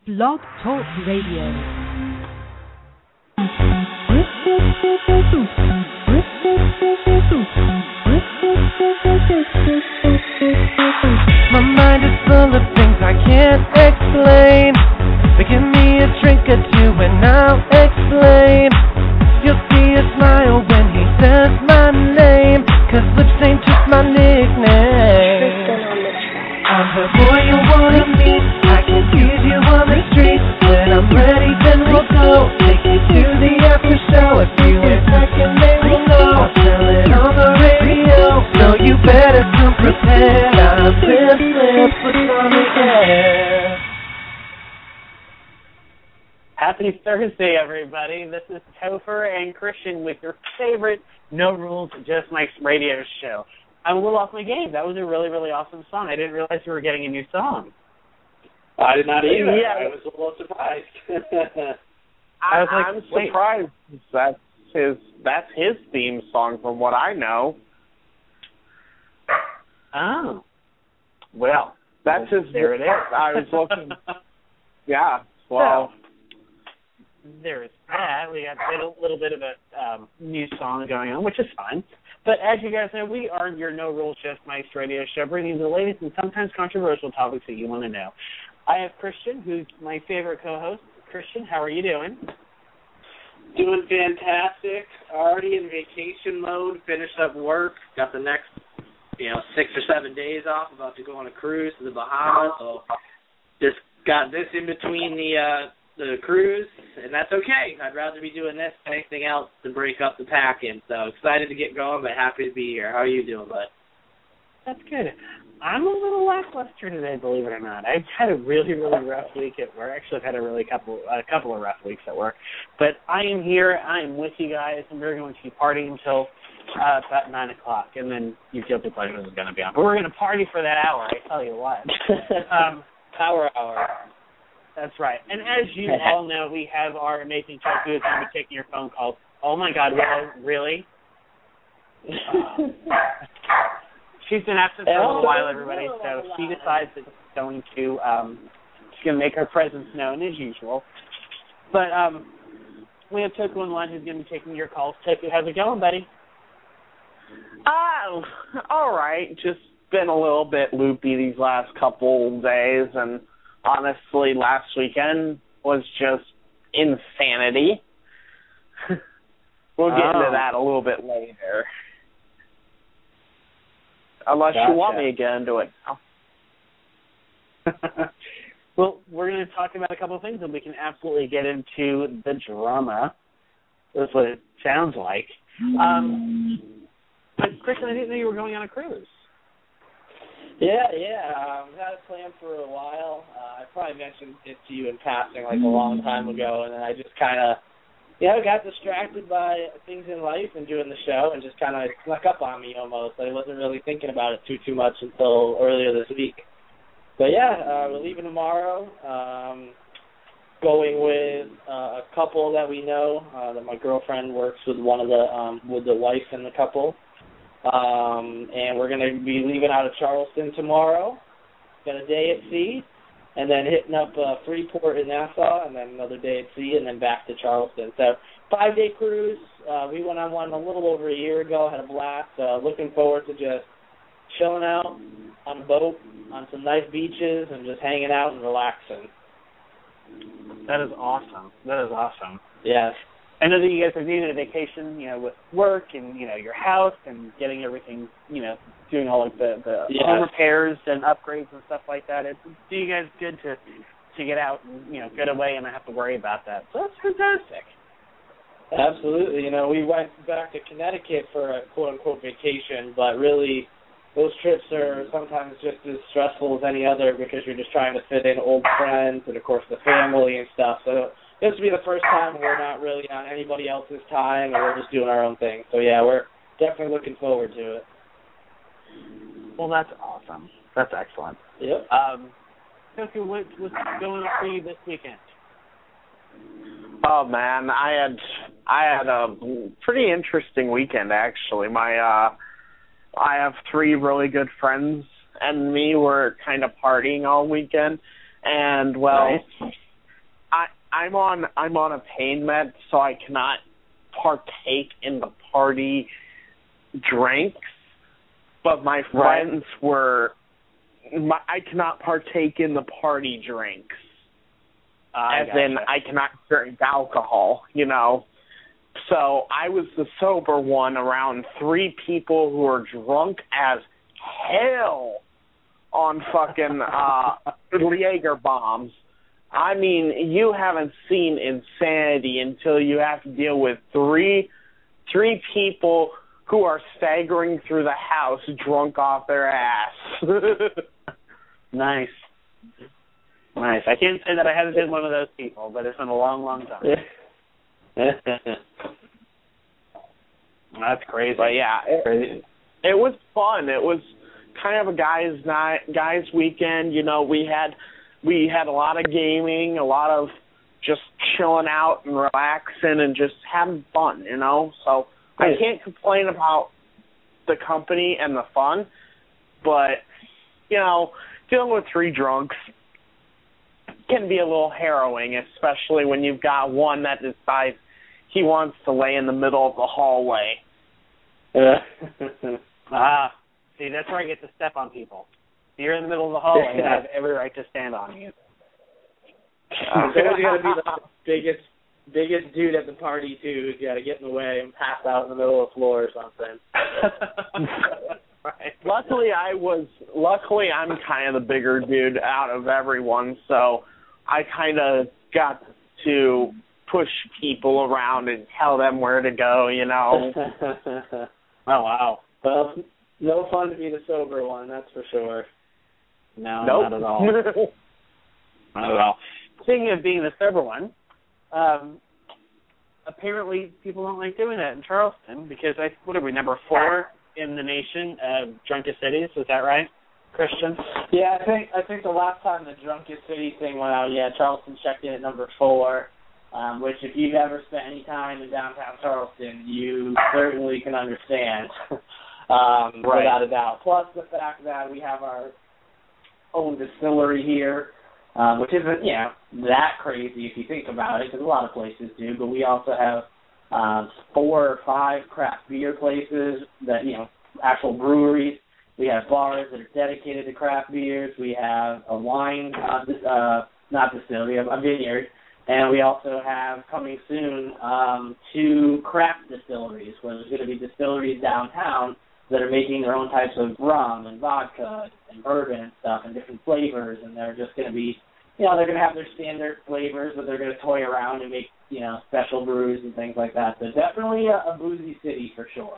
Blog Talk Radio. My mind is full of things I can't explain. So give me a drink or two and I'll explain. You'll see a smile when he says my name, 'cause lips ain't just my nickname. I'm the boy you wanna meet. I can tease you on the street. When I'm ready then we'll go. Take you to the after show. If you ain't second they will know. I'll tell it on the radio, so you better come prepared. I'm Lips on the air. Happy Thursday, everybody. This is Topher and Christian with your favorite No Rules, Just Mike's radio show. I'm a little off my game. That was a really, really awesome song. I didn't realize we were getting a new song. I did not either. Yeah. I was a little surprised. I'm surprised. That's his theme song, from what I know. Oh. Well, that's his. There it is. I was looking. Yeah. Well. So, there's that. We got a little bit of a new song going on, which is fun. But as you guys know, we are your No Rules, Just Mike's radio show, bringing you the latest and sometimes controversial topics that you want to know. I have Christian, who's my favorite co-host. Christian, how are you doing? Doing fantastic. Already in vacation mode. Finished up work. Got the next, 6 or 7 days off. About to go on a cruise to the Bahamas. So just got this in between the cruise, and that's okay. I'd rather be doing this than anything else to break up the packing. So excited to get going, but happy to be here. How are you doing, bud? That's good. I'm a little lackluster today, believe it or not. I've had a really, really rough week at work. Actually, I've had a couple of rough weeks at work. But I am here. I am with you guys, and we're going to be partying until about 9 o'clock, and then your guilty pleasure is going to be on. But we're going to party for that hour, I tell you what. Power hour. That's right. And as you all know, we have our amazing Chuck who is going to be taking your phone calls. Oh, my God, really? She's been absent for a little while, everybody, so she decides that she's going to make her presence known as usual. But we have Toku on the line who's going to be taking your calls. Toku, how's it going, buddy? All right. Just been a little bit loopy these last couple days, and honestly, last weekend was just insanity. We'll get into that a little bit later. Unless you want me to get into it now. Well, we're going to talk about a couple of things, and we can absolutely get into the drama. That's what it sounds like. But, Christian, I didn't know you were going on a cruise. Yeah. Had it planned for a while. I probably mentioned it to you in passing like a long time ago, and then I just kind of, got distracted by things in life and doing the show, and just kind of snuck up on me almost. I wasn't really thinking about it too much until earlier this week. But we're leaving tomorrow. Going with a couple that we know. That my girlfriend works with one of with the wife in the couple. And we're going to be leaving out of Charleston tomorrow. Got a day at sea, and then hitting up Freeport in Nassau, and then another day at sea, and then back to Charleston. So 5-day cruise. We went on one a little over a year ago, had a blast. Looking forward to just chilling out on a boat on some nice beaches and just hanging out and relaxing. That is awesome. Yes. I know that you guys are needing a vacation, with work and, your house and getting everything, doing all like the home repairs and upgrades and stuff like that. It's do you guys good to get out and, get away and not have to worry about that. So that's fantastic. Absolutely. We went back to Connecticut for a quote-unquote vacation, but really those trips are sometimes just as stressful as any other because you're just trying to fit in old friends and, of course, the family and stuff. So this will be the first time we're not really on anybody else's time and we're just doing our own thing. So, we're definitely looking forward to it. Well, that's awesome. That's excellent. Yep. Toku, what's going on for you this weekend? Oh, man, I had a pretty interesting weekend, actually. I have 3 really good friends, and me were kind of partying all weekend, and, well, nice. I'm on a pain med, so I cannot partake in the party drinks. But my friends I cannot partake in the party drinks. As in, I cannot drink alcohol, you know. So I was the sober one around 3 people who are drunk as hell on fucking Jaeger bombs. I mean, you haven't seen insanity until you have to deal with three people who are staggering through the house drunk off their ass. Nice. I can't say that I haven't been one of those people, but it's been a long, long time. That's crazy. But yeah, it was fun. It was kind of a guys weekend. You know, we had a lot of gaming, a lot of just chilling out and relaxing and just having fun, you know. So I can't complain about the company and the fun, but, you know, dealing with 3 drunks can be a little harrowing, especially when you've got one that decides he wants to lay in the middle of the hallway. See, that's where I get to step on people. You're in the middle of the hallway, I have every right to stand on you. Someone's got to be the biggest dude at the party, too, who's got to get in the way and pass out in the middle of the floor or something. Right. Luckily, I'm kind of the bigger dude out of everyone, so I kind of got to push people around and tell them where to go, you know. Oh, wow. Well, no fun to be the sober one, that's for sure. No, nope. not at all. Not at all. Speaking of being the sober one, apparently people don't like doing that in Charleston because what are we, number 4 in the nation of drunkest cities? Is that right, Christian? Yeah, I think the last time the drunkest city thing went out, Charleston checked in at number 4. Which, if you've ever spent any time in downtown Charleston, you certainly can understand, without a doubt. Plus the fact that we have our own distillery here, which isn't, that crazy if you think about it, because a lot of places do, but we also have 4 or 5 craft beer places that, actual breweries. We have bars that are dedicated to craft beers. We have a wine, not distillery, a vineyard. And we also have, coming soon, 2 craft distilleries, where there's going to be distilleries downtown that are making their own types of rum and vodka and bourbon and stuff and different flavors. And they're just going to be, they're going to have their standard flavors, but they're going to toy around and make, special brews and things like that. So definitely a boozy city for sure.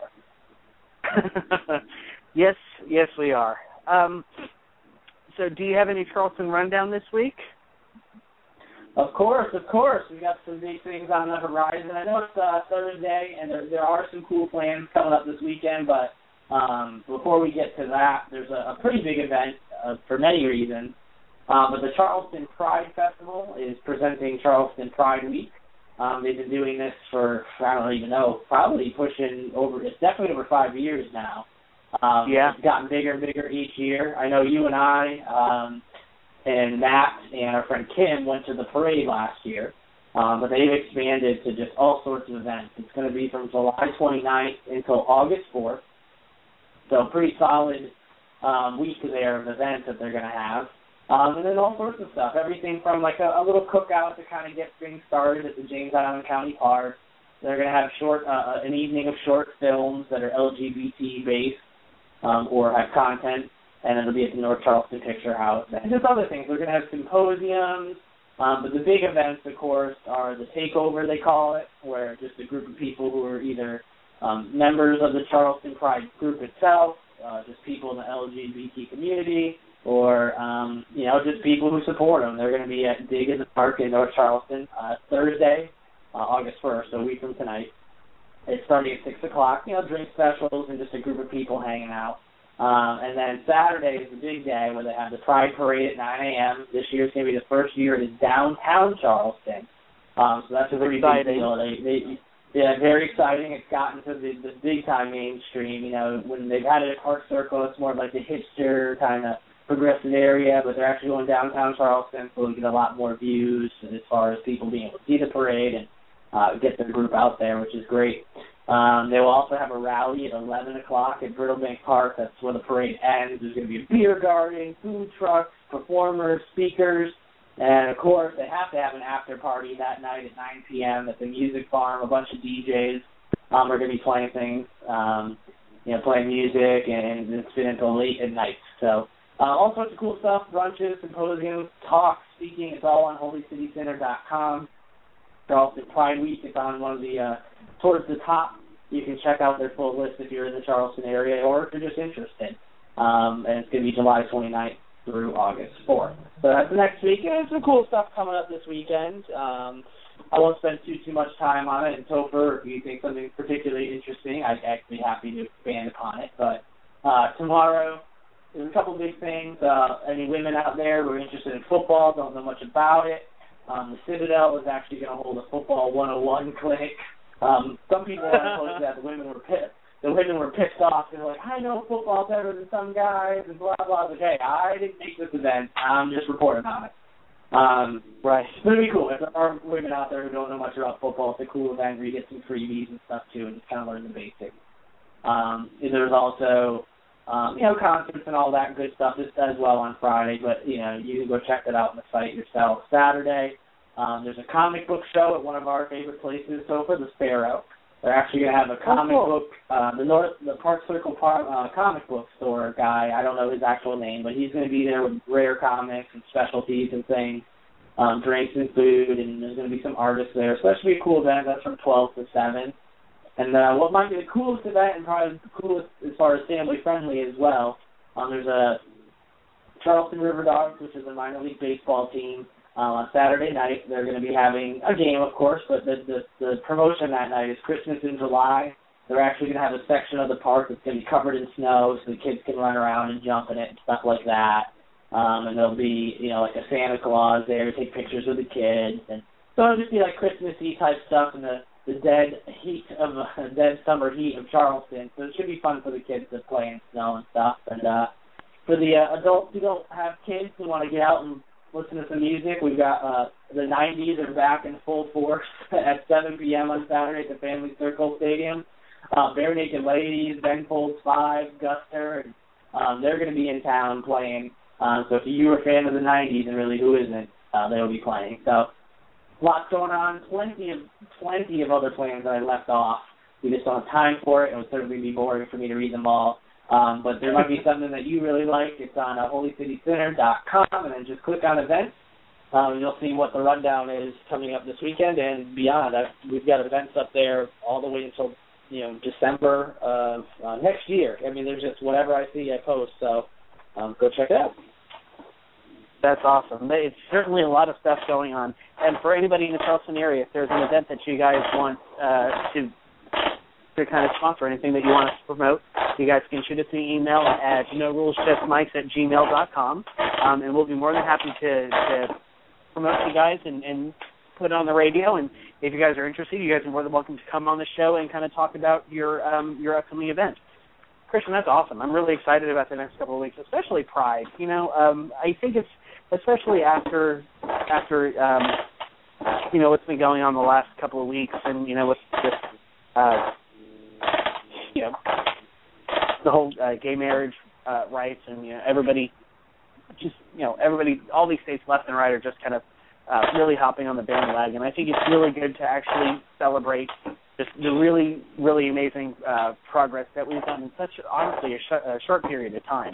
Yes, we are. So do you have any Charleston rundown this week? Of course. We got some big things on the horizon. I know it's Thursday, and there are some cool plans coming up this weekend, but before we get to that, there's a pretty big event for many reasons. But the Charleston Pride Festival is presenting Charleston Pride Week. They've been doing this for, I don't even know, probably pushing over, it's definitely over 5 years now. It's gotten bigger and bigger each year. I know you and I and Matt and our friend Kim went to the parade last year, but they've expanded to just all sorts of events. It's going to be from July 29th until August 4th, so pretty solid week there of events that they're going to have. And then all sorts of stuff, everything from like a little cookout to kind of get things started at the James Island County Park. They're going to have an evening of short films that are LGBT-based or have content. And it'll be at the North Charleston Picture House. And just other things. We're going to have symposiums. But the big events, of course, are the Takeover, they call it, where just a group of people who are either members of the Charleston Pride group itself, just people in the LGBT community, or, just people who support them. They're going to be at Dig in the Park in North Charleston Thursday, August 1st, so a week from tonight. It's starting at 6 o'clock, drink specials and just a group of people hanging out. And then Saturday is the big day where they have the Pride Parade at 9 a.m. This year is going to be the first year it is downtown Charleston. So that's a pretty big deal. Very exciting. It's gotten to the big-time mainstream. When they've had it at Park Circle, it's more like the hipster kind of Progressive area, but they're actually going downtown Charleston, so we get a lot more views as far as people being able to see the parade and get their group out there, which is great. They will also have a rally at 11 o'clock at Brittle Bank Park. That's where the parade ends. There's going to be a beer garden, food trucks, performers, speakers, and, of course, they have to have an after-party that night at 9 p.m. at the Music Farm. A bunch of DJs are going to be playing things, playing music, and it's been until late at night. So all sorts of cool stuff, brunches, symposiums, talks, speaking. It's all on holycitycenter.com. Charleston Pride Week is on one of the towards the top. You can check out their full list if you're in the Charleston area or if you're just interested. And it's going to be July 29th through August 4th. So that's the next week. And there's some cool stuff coming up this weekend. I won't spend too much time on it. And Topher, if you think something particularly interesting, I'd actually be happy to expand upon it. But tomorrow, there's a couple big things. Any women out there who are interested in football, don't know much about it, the Citadel is actually going to hold a football 101 clinic. Some people are close to that. The women were pissed off. They're like, I know football better than some guys, and blah, blah. But, hey, I didn't make this event. I'm just reporting on it. Right. It's going to be cool. If there are women out there who don't know much about football, it's a cool event where you get some freebies and stuff, too, and just kind of learn the basics. There's also, concerts and all that good stuff as well on Friday, but, you can go check that out on the site yourself. Saturday, there's a comic book show at one of our favorite places, Topher, the Sparrow. They're actually going to have a comic book, the Park Circle comic book store guy, I don't know his actual name, but he's going to be there with rare comics and specialties and things, drinks and food, and there's going to be some artists there. So that should be a cool event. That's from 12 to 7. And what might be the coolest event, and probably the coolest as far as family-friendly as well, there's a Charleston River Dogs, which is a minor league baseball team. On Saturday night, they're going to be having a game, of course, but the promotion that night is Christmas in July. They're actually going to have a section of the park that's going to be covered in snow so the kids can run around and jump in it and stuff like that. And there'll be, like a Santa Claus there to take pictures with the kids. And so it'll just be like Christmassy type stuff in the dead summer heat of Charleston. So it should be fun for the kids to play in snow and stuff. And for the adults who don't have kids who want to get out and listen to some music, we've got the 90s are back in full force at 7 p.m. on Saturday at the Family Circle Stadium. Bare Naked Ladies, Ben Folds 5, Guster, and they're going to be in town playing. So if you were a fan of the 90s, and really who isn't, they'll be playing. So lots going on, plenty of other plans that I left off. We just don't have time for it. It would certainly be boring for me to read them all. But there might be something that you really like. It's on holycitycenter.com, and then just click on events. You'll see what the rundown is coming up this weekend and beyond. We've got events up there all the way until December of next year. I mean, there's just whatever I see, I post. So go check it out. That's awesome. It's certainly a lot of stuff going on. And for anybody in the Charleston area, if there's an event that you guys want to kind of sponsor, anything that you want us to promote, you guys can shoot us an email at norulesjustmics@gmail.com, and we'll be more than happy to promote you guys and put it on the radio. And if you guys are interested, you guys are more than welcome to come on the show and kind of talk about your upcoming event. Christian, that's awesome. I'm really excited about the next couple of weeks, especially Pride. I think it's especially after what's been going on the last couple of weeks, and with this the whole gay marriage rights, and everybody, all these states left and right are just kind of really hopping on the bandwagon. I think it's really good to actually celebrate just the really, really amazing progress that we've done in such, honestly, a short period of time.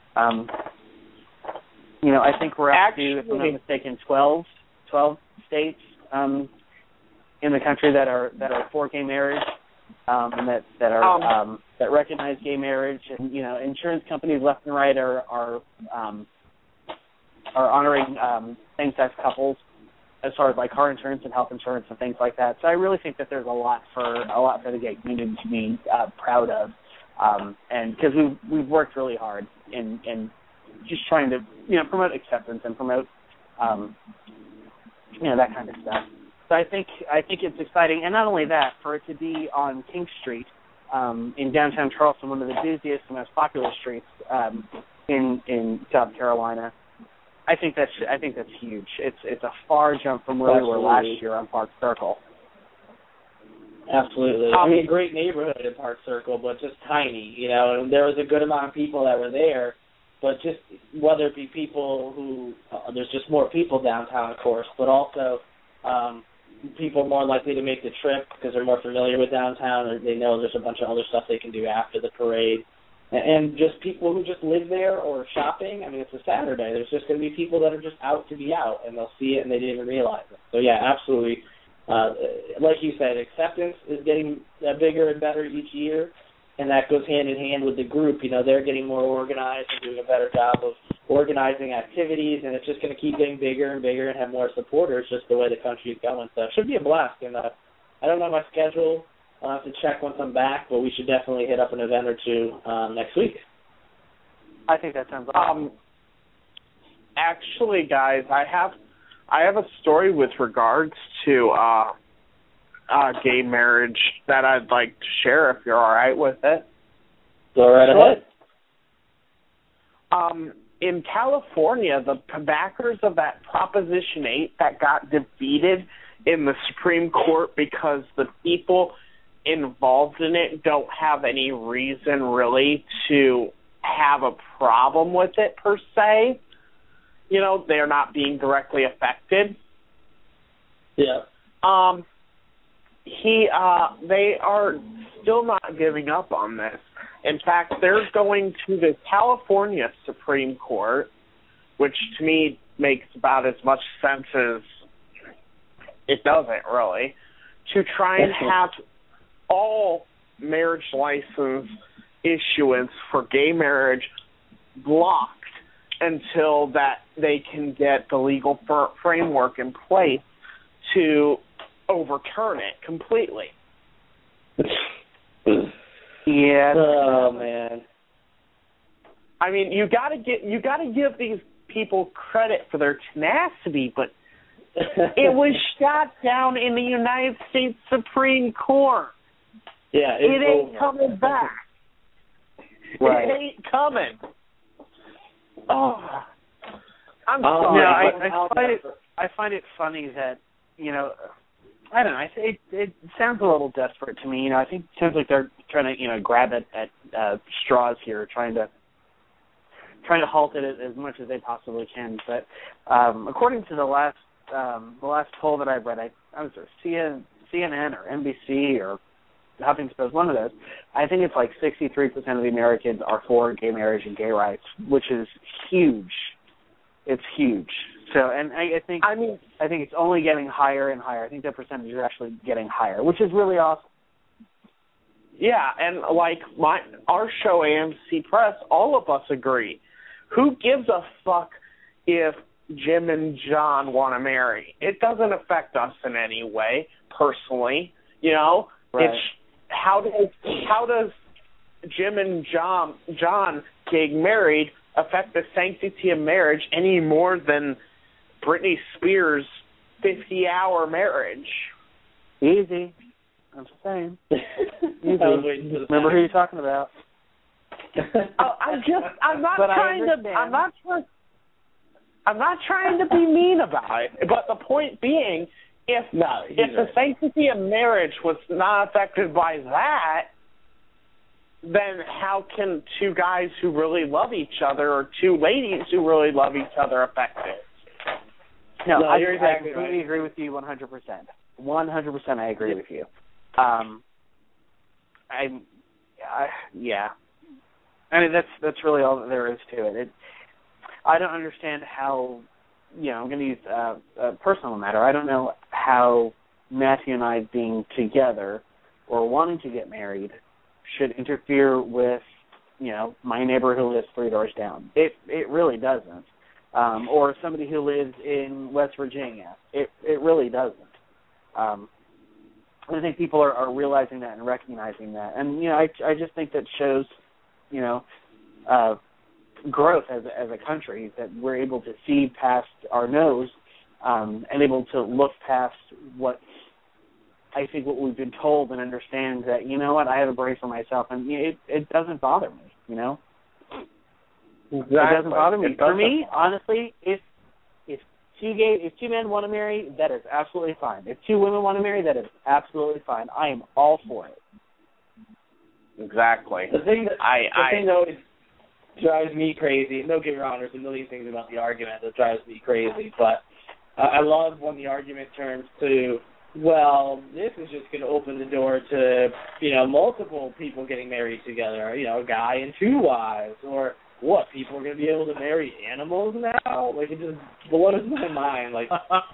I think we're up to, if I'm not mistaken, 12 states in the country that are for gay marriage, and that recognize gay marriage, and insurance companies left and right are honoring same-sex couples as far as like car insurance and health insurance and things like that. So I really think that there's a lot for the gay community to be proud of, and because we've worked really hard in just trying to promote acceptance and promote that kind of stuff. So I think it's exciting, and not only that, for it to be on King Street in downtown Charleston, one of the busiest and most popular streets, in South Carolina. I think that's huge. It's a far jump from where we were last year on Park Circle. Absolutely. I mean, great neighborhood in Park Circle, but just tiny, you know, and there was a good amount of people that were there, but just whether it be people who, there's just more people downtown, of course, but also people more likely to make the trip because they're more familiar with downtown, or they know there's a bunch of other stuff they can do after the parade. And just people who just live there or shopping. I mean, it's a Saturday. There's just going to be people that are just out to be out, and they'll see it and they didn't even realize it. So, yeah, absolutely. Like you said, acceptance is getting bigger and better each year, and that goes hand in hand with the group. You know, they're getting more organized and doing a better job of organizing activities, and it's just going to keep getting bigger and bigger and have more supporters just the way the country is going. So it should be a blast. And I don't know my schedule. I'll have to check once I'm back, but we should definitely hit up an event or two next week. I think that sounds awesome. Actually, guys, I have a story with regards to gay marriage that I'd like to share if you're all right with it. Go right ahead. In California, the backers of that Proposition 8 that got defeated in the Supreme Court because the people involved in it don't have any reason really to have a problem with it per se. You know, they're not being directly affected. Yeah. They are still not giving up on this. In fact, they're going to the California Supreme Court, which to me makes about as much sense as it doesn't really, to try and have all marriage license issuance for gay marriage blocked until that they can get the legal framework in place to overturn it completely. Yeah. Oh man. I mean, you got to give these people credit for their tenacity, but it was shot down in the United States Supreme Court. Yeah, it ain't coming back. Right. It ain't coming. Oh, I'm sorry. No, I find it funny that, you know, I don't know. It sounds a little desperate to me. You know, I think it sounds like they're trying to, you know, grab at straws here, trying to halt it as much as they possibly can. But according to the last poll that I read, I was CNN or NBC or Huffington Post, one of those. I think it's like 63% of the Americans are for gay marriage and gay rights, which is huge. It's huge. So, and I think it's only getting higher and higher. I think that percentage is actually getting higher, which is really awesome. Yeah, and like our show, AMC Press, all of us agree. Who gives a fuck if Jim and John want to marry? It doesn't affect us in any way, personally. You know, right. It's how does Jim and John getting married affect the sanctity of marriage any more than Britney Spears' 50-hour marriance? Easy. I'm just saying. Easy. Remember who you're talking about. I'm not trying to be mean about it, but the point being, if the sanctity of marriage was not affected by that, then how can two guys who really love each other or two ladies who really love each other affect it? No, I completely agree with you 100%. 100% I agree with you. Yeah. I mean, that's really all that there is to it. I don't understand how, you know, I'm going to use a personal matter. I don't know how Matthew and I being together or wanting to get married should interfere with, you know, my neighbor who lives 3 doors down. It really doesn't. Or somebody who lives in West Virginia. It really doesn't. I think people are realizing that and recognizing that. And, you know, I just think that shows, you know, growth as a country, that we're able to see past our nose and able to look past what we've been told and understand that, you know what, I have a brace for myself, and it doesn't bother me, you know? Exactly. It doesn't bother me. It doesn't. For me, honestly, if two men want to marry, that is absolutely fine. If two women want to marry, that is absolutely fine. I am all for it. Exactly. The thing that always drives me crazy, don't get me wrong, there's a million things about the argument that drives me crazy, but I love when the argument turns to, well, this is just going to open the door to, multiple people getting married together, a guy and two wives, or what, people are going to be able to marry animals now? Like, it just blows my mind. Like,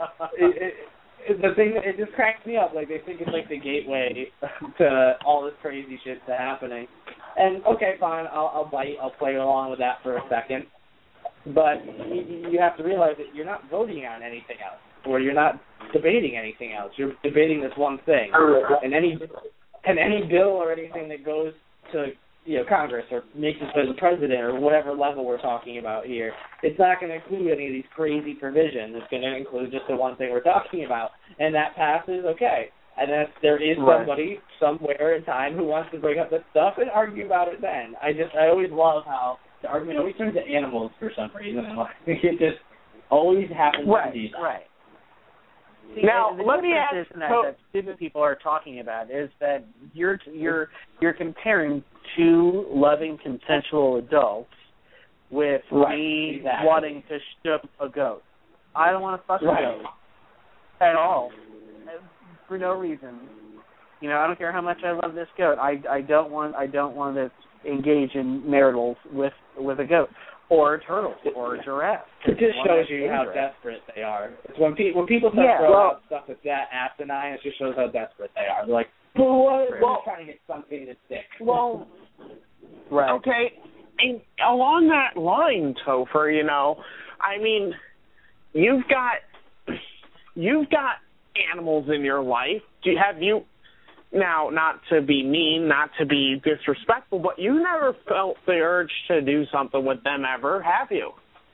it just cracks me up. Like, they think it's like the gateway to all this crazy shit that's happening. And, okay, fine, I'll bite. I'll play along with that for a second. But you have to realize that you're not voting on anything else, or you're not debating anything else. You're debating this one thing. And any bill or anything that goes to Congress or makes it to the president or whatever level we're talking about here, it's not going to include any of these crazy provisions. It's going to include just the one thing we're talking about. And that passes, okay. And then there is somebody somewhere in time who wants to bring up that stuff and argue about it then. I always love how the argument always turns to animals for some reason. It just always happens to do that. Right. See, now, let me ask that stupid people are talking about is that you're comparing two loving consensual adults with me wanting to ship a goat. I don't want to fuck a goat at all for no reason. I don't care how much I love this goat. I don't want to engage in maritals with a goat or a turtle or a giraffe. It just shows you how desperate they are. It's when people start throwing out stuff that's that asinine, it just shows how desperate they are. They're like, we're trying to get something to stick. Well, okay, and along that line, Topher, I mean, you've got animals in your life. Have you? Now, not to be mean, not to be disrespectful, but you never felt the urge to do something with them ever, have you?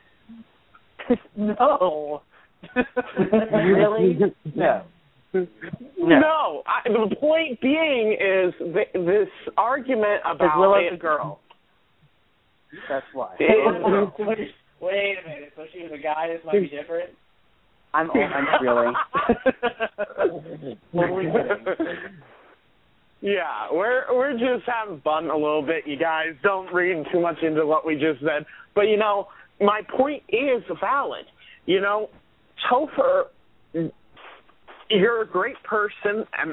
No. Really? No. No. The point being is this argument about Willow's a girl. That's why. Wait a minute. So she was a guy. This might be different. I'm really. Totally kidding. Yeah, we're just having fun a little bit, you guys. Don't read too much into what we just said. But, my point is valid. Topher, you're a great person, and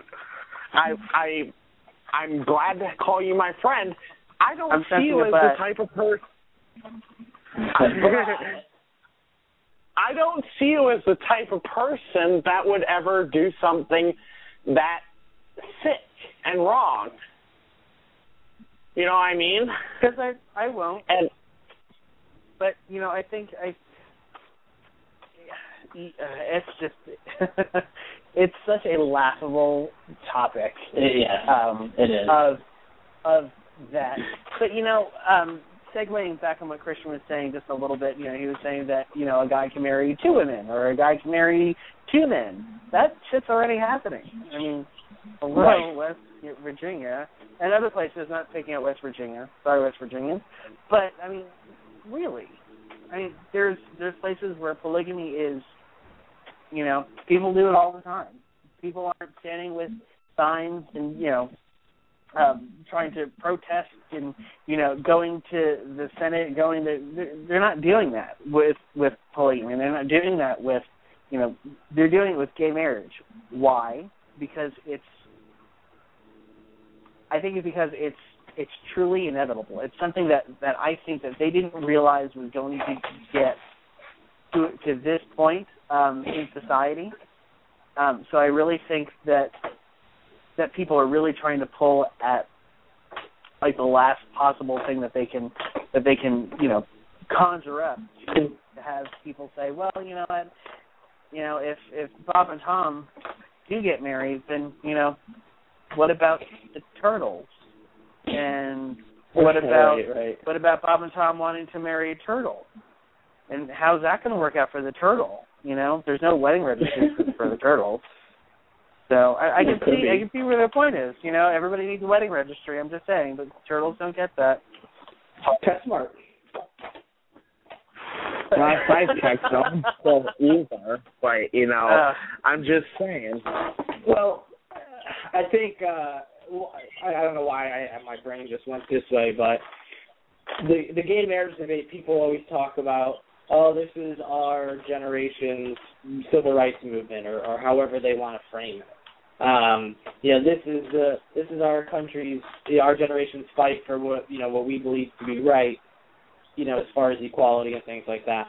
I'm glad to call you my friend. I don't see you as the type of person... I don't see you as the type of person that would ever do something that sick and wrong. You know what I mean? Because I won't. But, I think it's just, it's such a laughable topic. It is. Of that. But, segueing back on what Christian was saying just a little bit, he was saying that, a guy can marry two women or a guy can marry two men. That shit's already happening. I mean, West Virginia and other places, not taking out West Virginia. Sorry, West Virginia. But, I mean, really. I mean, there's places where polygamy is, people do it all the time. People aren't standing with signs and, trying to protest and, going to the Senate, they're not doing that with polygamy. They're not doing that with, they're doing it with gay marriage. Why? Because it's truly inevitable. It's something that I think that they didn't realize was going to get to this point in society. So I really think that people are really trying to pull at like the last possible thing that they can conjure up to have people say, well, you know what, if Bob and Tom do get married, then what about the turtles? And what about Bob and Tom wanting to marry a turtle? And how's that going to work out for the turtle? There's no wedding registry for the turtles. So I can see where their point is. Everybody needs a wedding registry. I'm just saying, but turtles don't get that. That's smart. Last I checked, no one's still either. But, you know, I'm just saying. Well, I think, I don't know why my brain just went this way, but the gay marriage debate, people always talk about, oh, this is our generation's civil rights movement, or however they want to frame it. This is our country's, our generation's fight for what we believe to be right, as far as equality and things like that.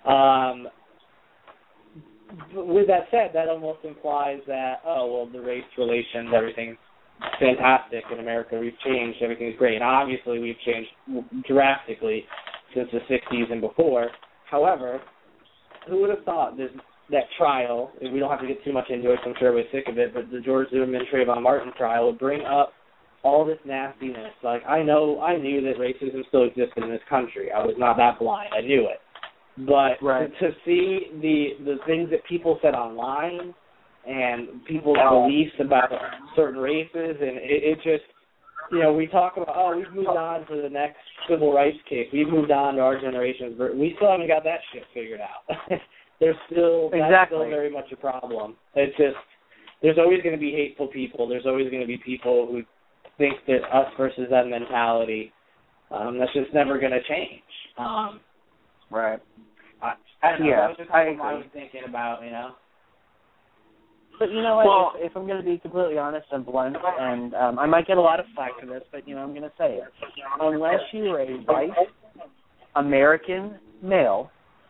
With that said, that almost implies that, the race relations, everything's fantastic in America. We've changed, everything's great. And obviously we've changed drastically since the 60s and before. However, who would have thought that trial, and we don't have to get too much into it, I'm sure we're sick of it, but the George Zimmerman Trayvon Martin trial would bring up all this nastiness. Like, I knew that racism still existed in this country. I was not that blind. I knew it. But to see the things that people said online and people's beliefs about certain races, and it just, we talk about, we've moved on to the next civil rights case. We've moved on to our generation's, we still haven't got that shit figured out. That's still very much a problem. It's just, there's always going to be hateful people. There's always going to be people who think that us versus them mentality, that's just never going to change. Right. I don't know. That was just what I was thinking about, But you know what? Well, if I'm going to be completely honest and blunt, and I might get a lot of flack for this, but I'm going to say it. Unless you're a white American male,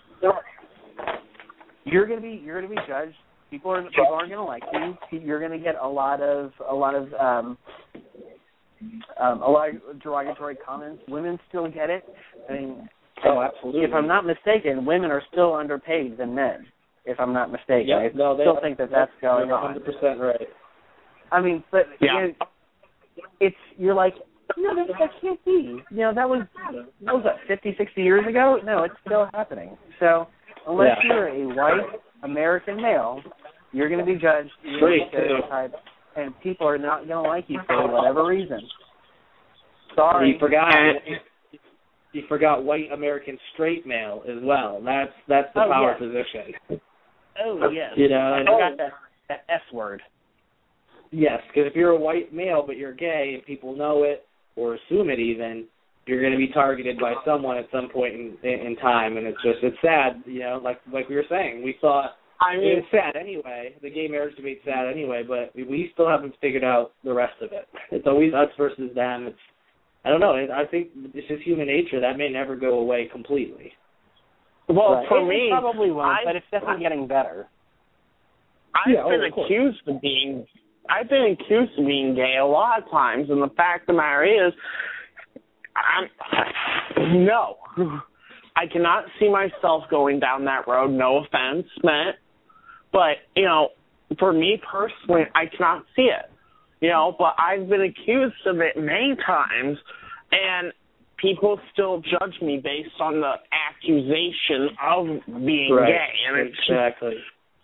you're going to be judged. People aren't going to like you. You're going to get a lot of derogatory comments. Women still get it. I mean, absolutely. If I'm not mistaken, women are still underpaid than men. If I'm not mistaken, I still think that's going on. 100% right. I mean, but you're like, no, that can't be. That was 50, 60 years ago? No, it's still happening. So unless you're a white American male, you're going to be judged, you're going to be stereotyped, and people are not going to like you for whatever reason. Sorry. You forgot white American straight male as well. That's the power position. Oh, yes. And I got that S word. Yes, because if you're a white male but you're gay and people know it or assume it even, you're going to be targeted by someone at some point in time, and it's sad, like we were saying. We thought, it's sad anyway. The gay marriage debate's sad anyway, but we still haven't figured out the rest of it. It's always us versus them. I don't know. I think it's just human nature. That may never go away completely. Well, for me, it probably won't, but it's definitely getting better. I've been accused of being gay a lot of times, and the fact of the matter is, no, I cannot see myself going down that road. No offense meant, but for me personally, I cannot see it. But I've been accused of it many times, and people still judge me based on the accusation of being gay, and it's exactly.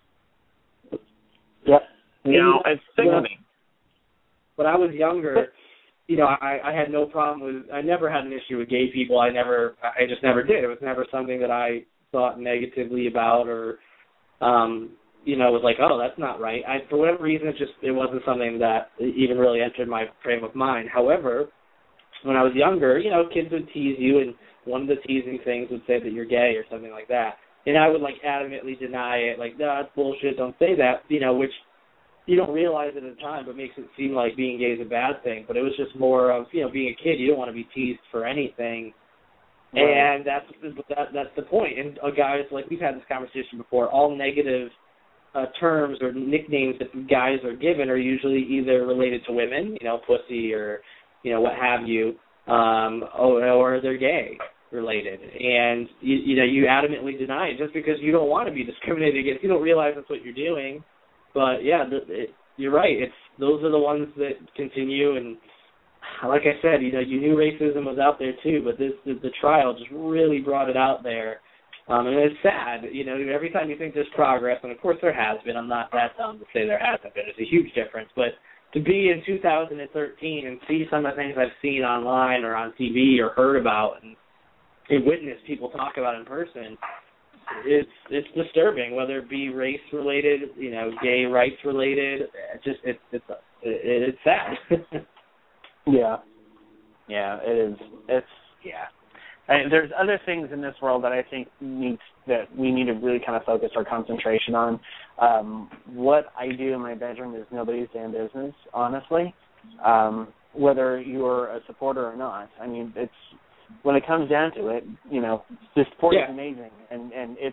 Yep. It's sickening. When I was younger, I had no problem with. I never had an issue with gay people. I just never did. It was never something that I thought negatively about, or was like, oh, that's not right. For whatever reason, it wasn't something that even really entered my frame of mind. However, when I was younger, kids would tease you, and one of the teasing things would say that you're gay or something like that. And I would, adamantly deny it, no, that's bullshit, don't say that, which you don't realize at the time, but makes it seem like being gay is a bad thing. But it was just more of, being a kid, you don't want to be teased for anything. Right. And that's the point. And guys, we've had this conversation before, all negative terms or nicknames that guys are given are usually either related to women, pussy or, what have you, or they're gay related. And, you adamantly deny it just because you don't want to be discriminated against. You don't realize that's what you're doing. But, you're right. Those are the ones that continue. And like I said, you knew racism was out there too, but the trial just really brought it out there. And it's sad, every time you think there's progress, and of course there has been. I'm not that dumb to say there hasn't been. It's a huge difference. But to be in 2013 and see some of the things I've seen online or on TV or heard about and witnessed people talk about in person, it's disturbing, whether it be race related, gay rights related. It's sad. Yeah, it is. And there's other things in this world that I think we need to really kind of focus our concentration on. What I do in my bedroom is nobody's damn business, honestly. Whether you're a supporter or not. I mean, it's when it comes down to it, the sport is amazing, and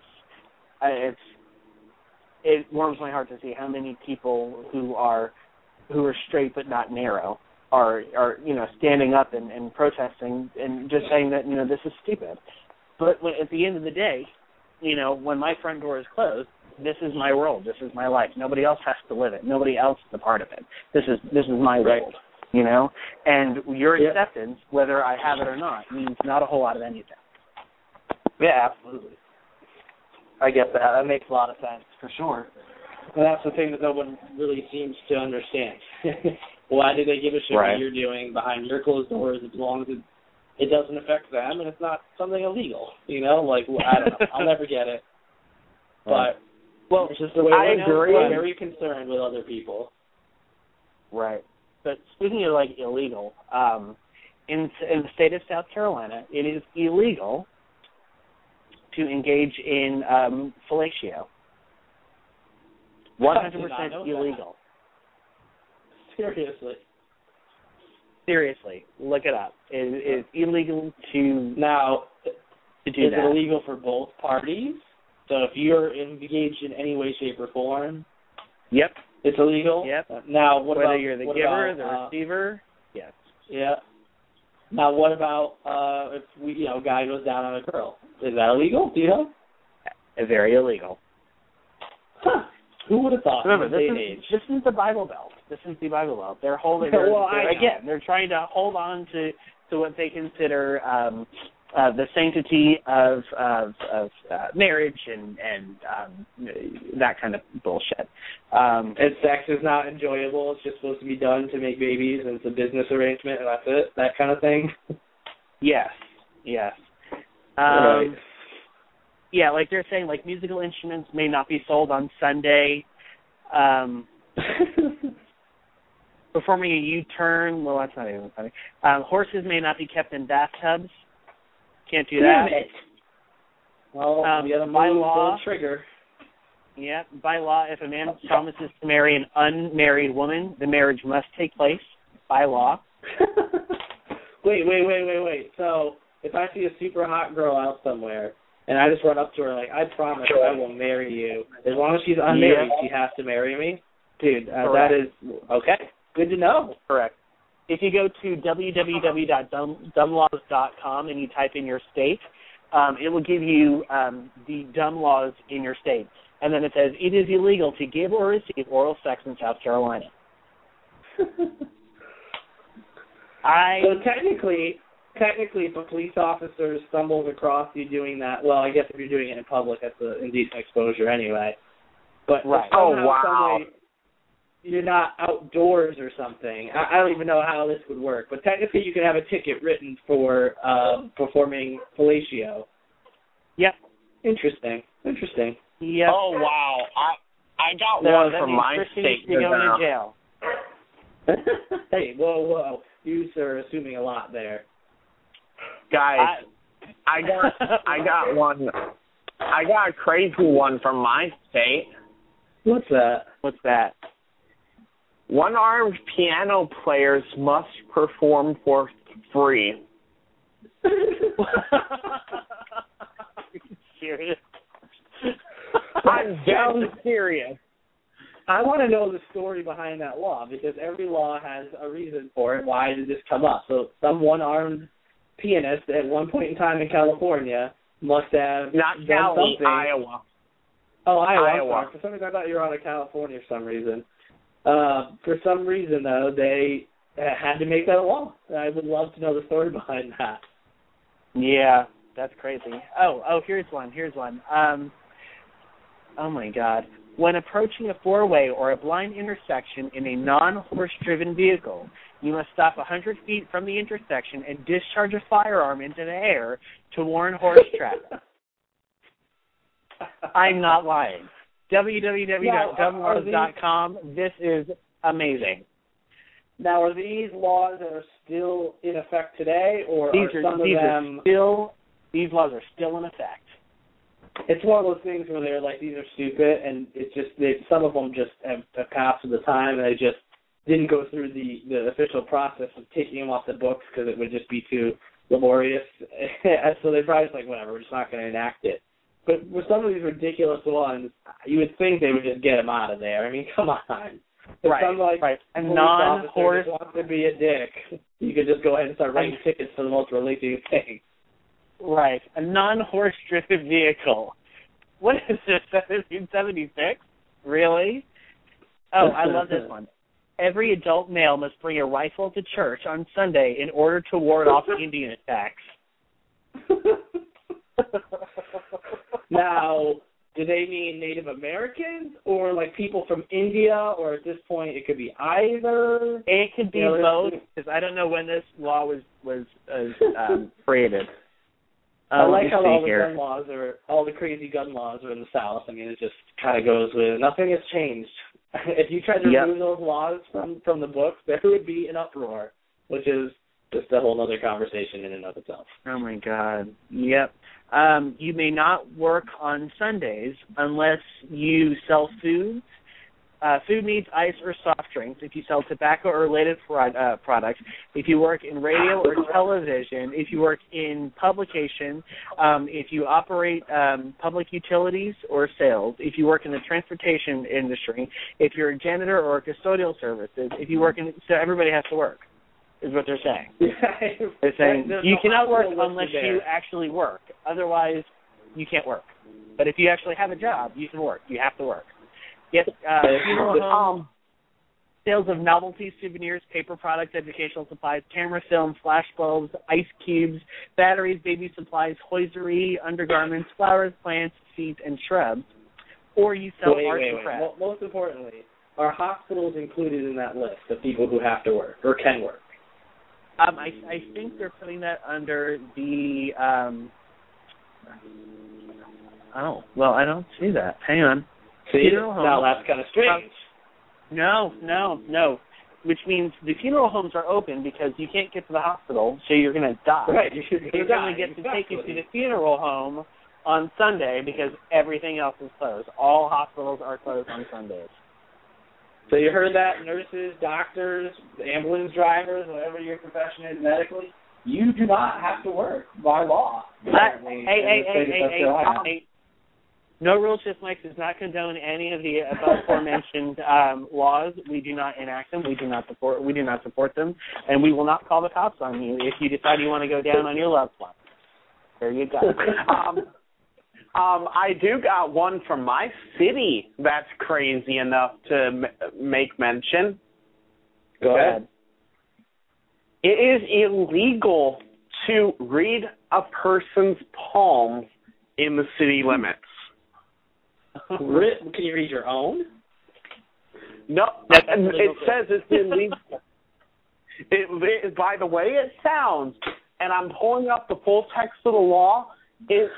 it warms my heart to see how many people who are straight but not narrow are standing up and protesting and just saying that this is stupid. But at the end of the day, when my front door is closed, this is my world. This is my life. Nobody else has to live it. Nobody else is a part of it. This is my world. And your acceptance, whether I have it or not, means not a whole lot of anything. Yeah, absolutely. I get that. That makes a lot of sense, for sure. And that's the thing that no one really seems to understand. Why do they give a shit what you're doing behind your closed doors as long as it doesn't affect them and it's not something illegal? I don't know. I'll never get it. But, it's just the way I agree. I'm very concerned with other people. Right. But speaking of illegal, in the state of South Carolina, it is illegal to engage in fellatio. 100% illegal. Seriously, look it up. It is illegal to do that. Is it illegal for both parties? So if you're engaged in any way, shape, or form, yep, it's illegal. Yep. Now, whether you're the giver, the receiver, yes. Yeah. Now, what about if a guy goes down on a girl? Is that illegal? Do you know? Very illegal. Huh. Who would have thought? Remember, this is the Bible Belt. This is the Bible Belt. They're holding. They're trying to hold on to what they consider the sanctity of marriage and that kind of bullshit. And sex is not enjoyable. It's just supposed to be done to make babies, and it's a business arrangement, and that's it. That kind of thing. Yes. Right. Yeah, like they're saying, musical instruments may not be sold on Sunday. Performing a U-turn, well, that's not even funny. Horses may not be kept in bathtubs. Can't do that. Damn it. Well, by law, trigger. Yeah, by law, if a man promises to marry an unmarried woman, the marriage must take place by law. Wait. So, if I see a super hot girl out somewhere, and I just run up to her I promise I will marry you. As long as she's unmarried, she has to marry me? Dude, that is... Okay, good to know. Correct. If you go to www.dumblaws.com and you type in your state, it will give you the dumb laws in your state. And then it says, it is illegal to give or receive oral sex in South Carolina. So technically, if a police officer stumbles across you doing that, well, I guess if you're doing it in public, that's an indecent exposure anyway. But somehow, you're not outdoors or something. I don't even know how this would work. But technically, you can have a ticket written for performing fellatio. Yep. Interesting. Yep. Oh, wow. I got one from my state. You're going to jail. Hey, whoa. You, sir, are assuming a lot there. Guys, I got one. I got a crazy one from my state. What's that? One-armed piano players must perform for free. Are you serious? I'm dead serious. I want to know the story behind that law, because every law has a reason for it. Why did this come up? So some one-armed pianist at one point in time in California must have not done Cali, something. Iowa. Oh, Iowa. For some reason, I thought you were out of California for some reason. For some reason, though, they had to make that a law. I would love to know the story behind that. Yeah, that's crazy. Oh, here's one. Oh, my God. When approaching a four-way or a blind intersection in a non-horse-driven vehicle, you must stop 100 feet from the intersection and discharge a firearm into the air to warn horse traffic. I'm not lying. www.gunlaws.com. This is amazing. Now, are these laws that are still in effect today, or these laws are still in effect? It's one of those things where they're like, these are stupid, and it's just some of them just have passed with the time, and they just didn't go through the official process of taking them off the books because it would just be too laborious. So they're probably just like, whatever, we're just not going to enact it. But with some of these ridiculous ones, you would think they would just get them out of there. I mean, come on. Right. A non-horse wants to be a dick. You could just go ahead and start writing tickets for the most ridiculous thing. Right. A non-horse-driven vehicle. What is this, 1776? Really? Oh, I love this one. Every adult male must bring a rifle to church on Sunday in order to ward off Indian attacks. Now, do they mean Native Americans or like people from India, or at this point it could be either? It could be both, because I don't know when this law was created. I like how all the crazy gun laws are in the South. I mean, it just kind of goes with nothing has changed. If you tried to remove those laws from the books, there would be an uproar, which is just a whole other conversation in and of itself. Oh, my God. Yep. You may not work on Sundays unless you sell food. Food meats, ice, or soft drinks. If you sell tobacco or related products. If you work in radio or television. If you work in publication. If you operate public utilities or sales. If you work in the transportation industry. If you're a janitor or custodial services. If you work in... So everybody has to work, is what they're saying. They're saying you cannot work unless you actually work. Otherwise, you can't work. But if you actually have a job, you can work. You have to work. Yes, funeral homes, sales of novelty, souvenirs, paper products, educational supplies, camera film, flash bulbs, ice cubes, batteries, baby supplies, hosiery, undergarments, flowers, plants, seeds, and shrubs. Or you sell arts and crafts. Well, most importantly, are hospitals included in that list of people who have to work or can work? I think they're putting that under the... oh, well, I don't see that. Hang on. See, now that's kind of strange. No. Which means the funeral homes are open because you can't get to the hospital, so you're going to die. Right. You're going to get to take you to the funeral home on Sunday because everything else is closed. All hospitals are closed on Sundays. So you heard that, nurses, doctors, ambulance drivers, whatever your profession is medically, you do not have to work by law. Hey. No Rules, Just Mics does not condone any of the above aforementioned laws. We do not enact them. We do not support them, and we will not call the cops on you if you decide you want to go down on your loved one. There you go. I do got one from my city that's crazy enough to make mention. Go ahead. It is illegal to read a person's palm in the city limits. Can you read your own? No, it says it's illegal. By the way it sounds, and I'm pulling up the full text of the law, is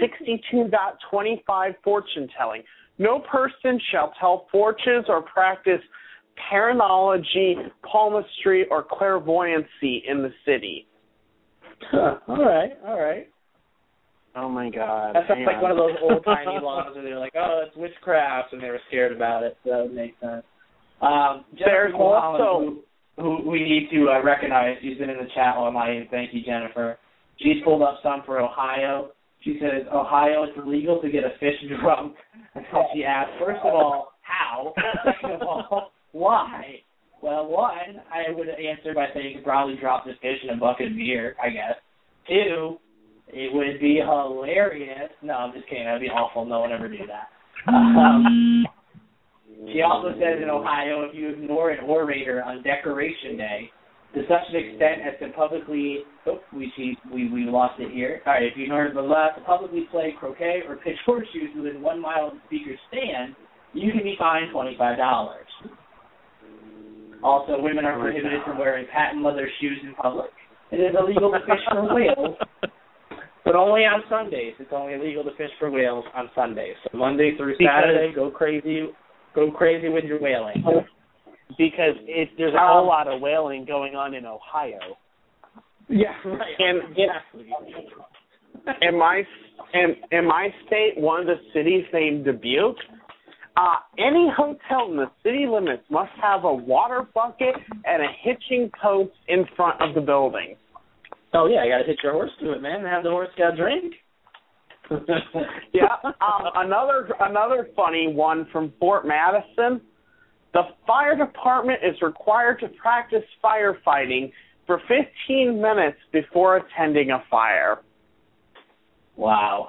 62.25 fortune telling. No person shall tell fortunes or practice paranology, palmistry, or clairvoyancy in the city. All right. Oh, my God. That sounds like one of those old-timey laws where they're like, oh, it's witchcraft, and they were scared about it, so that would make sense. There's also... who we need to recognize. She's been in the chat all night. Thank you, Jennifer. She's pulled up some for Ohio. She says, Ohio, it's illegal to get a fish drunk. And so she asked, first of all, how? Second of all, why? Well, one, I would answer by saying you could probably drop this fish in a bucket of beer, I guess. Two, it would be hilarious. No, I'm just kidding. That would be awful. No one ever do that. She also says in Ohio, if you ignore an orator on Decoration Day, to such an extent as to publicly, we lost it here. All right, if you ignore to publicly play croquet or pitch horseshoes within 1 mile of the speaker's stand, you can be fined $25. Also, women are prohibited from wearing patent leather shoes in public. It is illegal to fish for whales. But only on Sundays. It's only illegal to fish for whales on Sundays. So Monday through Saturday, go crazy with your whaling. Because there's a whole lot of whaling going on in Ohio. Yeah, right. In my state, one of the cities named Dubuque, any hotel in the city limits must have a water bucket and a hitching post in front of the building. Oh, yeah, you got to hitch your horse to it, man. Have the horse got a drink. Yeah. Another funny one from Fort Madison. The fire department is required to practice firefighting for 15 minutes before attending a fire. Wow.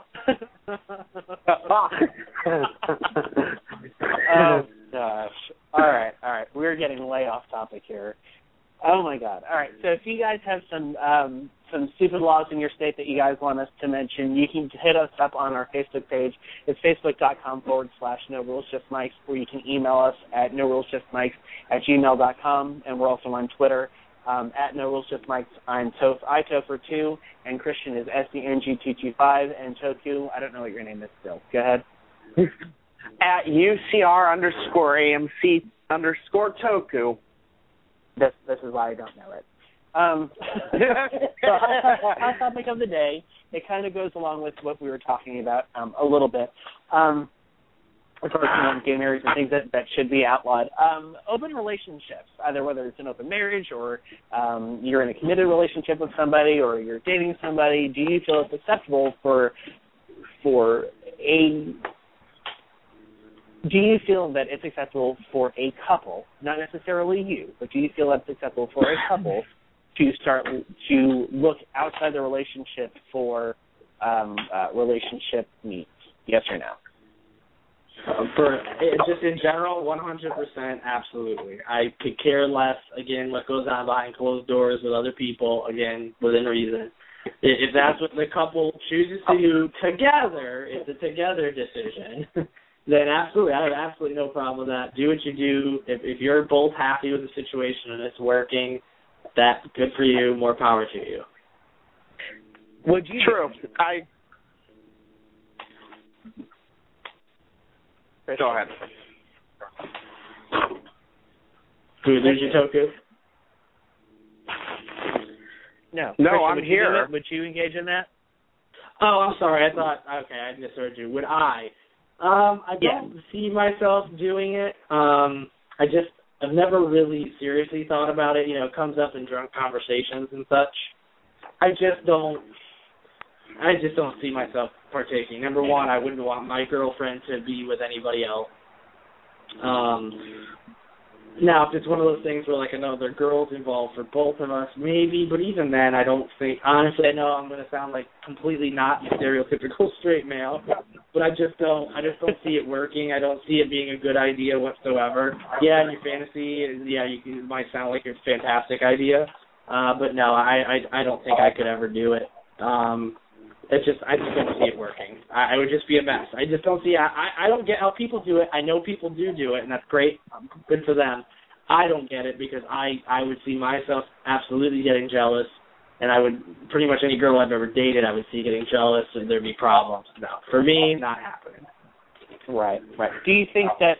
Oh, gosh. All right. We're getting way off topic here. Oh, my God. All right, so if you guys have some stupid laws in your state that you guys want us to mention, you can hit us up on our Facebook page. It's facebook.com/NoRulesJustMikes, or you can email us at norulesjustmikes@gmail.com, and we're also on Twitter at NoRulesJustMikes. I'm Topher2, and Christian is SDNG225, and Toku, I don't know what your name is still. Go ahead. At UCR_AMC_Toku. This is why I don't know it. So hot topic of the day. It kind of goes along with what we were talking about a little bit. Of course, gay marriage and things that should be outlawed. Open relationships, either whether it's an open marriage or you're in a committed relationship with somebody or you're dating somebody. Do you feel it's acceptable Do you feel that it's acceptable for a couple, not necessarily you, but do you feel that it's acceptable for a couple to start to look outside the relationship for relationship needs? Yes or no? For just in general, 100%, absolutely. I could care less, again, what goes on behind closed doors with other people, again, within reason. If that's what the couple chooses to do together, it's a together decision. Then absolutely, I have absolutely no problem with that. Do what you do. If you're both happy with the situation and it's working, that's good for you. More power to you. Would you? True. Go ahead. Do we lose you, Toku? No. No, I'm here. Would you engage in that? Oh, I'm sorry. I thought, okay, I misheard you. Would I? I don't see myself doing it. I've never really seriously thought about it. You know, it comes up in drunk conversations and such. I just don't see myself partaking. Number one, I wouldn't want my girlfriend to be with anybody else. Now, if it's one of those things where, like, another girl's involved for both of us, maybe, but even then, I don't think, honestly, I know I'm going to sound like completely not stereotypical straight male, but I just don't see it working. I don't see it being a good idea whatsoever. Yeah, in your fantasy, it might sound like a fantastic idea, but no, I don't think I could ever do it. I just don't see it working. I would just be a mess. I just don't see. I don't get how people do it. I know people do it, and that's great. Good for them. I don't get it because I would see myself absolutely getting jealous, and I would pretty much any girl I've ever dated I would see getting jealous, and there'd be problems. No, for me, not happening. Right. Do you think that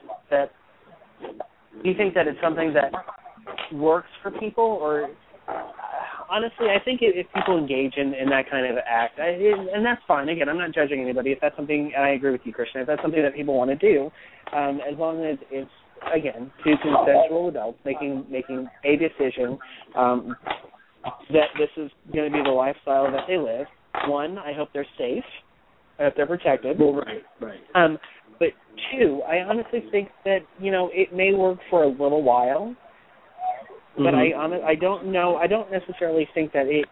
it's something that works for people, or? Honestly, I think if people engage in that kind of act, and that's fine. Again, I'm not judging anybody. If that's something, and I agree with you, Christian, if that's something that people want to do, as long as it's, again, two consensual adults making a decision that this is going to be the lifestyle that they live. One, I hope they're safe. I hope they're protected. Well, right. But two, I honestly think that, it may work for a little while. But I don't know. I don't necessarily think that it.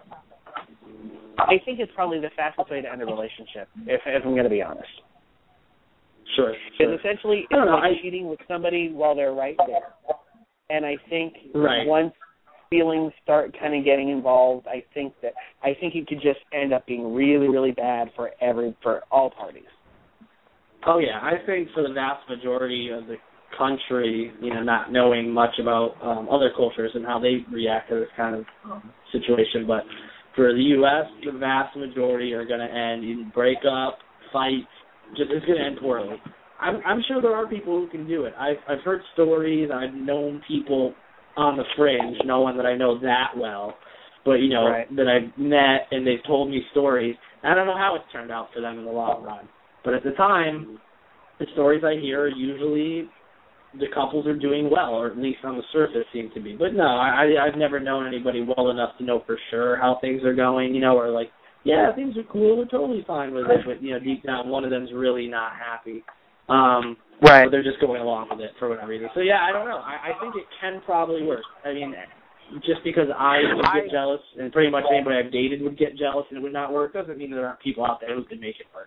I think it's probably the fastest way to end a relationship, if I'm going to be honest. Sure. Because essentially, it's like cheating with somebody while they're right there. And I think once feelings start kind of getting involved, I think it could just end up being really, really bad for all parties. Oh yeah, I think for the vast majority of the country, not knowing much about other cultures and how they react to this kind of situation, but For the U.S., the vast majority are going to end in breakup, fights. It's going to end poorly. I'm sure there are people who can do it. I've heard stories. I've known people on the fringe, no one that I know that well, but, you know, that I've met and they've told me stories. I don't know how it's turned out for them in the long run. But at the time, the stories I hear are usually the couples are doing well, or at least on the surface seem to be. But no, I've never known anybody well enough to know for sure how things are going, you know, or like, yeah, things are cool, we're totally fine with it, but, you know, deep down one of them's really not happy. But they're just going along with it for whatever reason. So, yeah, I don't know. I think it can probably work. I mean, just because I would get jealous and pretty much anybody I've dated would get jealous and it would not work doesn't mean there aren't people out there who can make it work.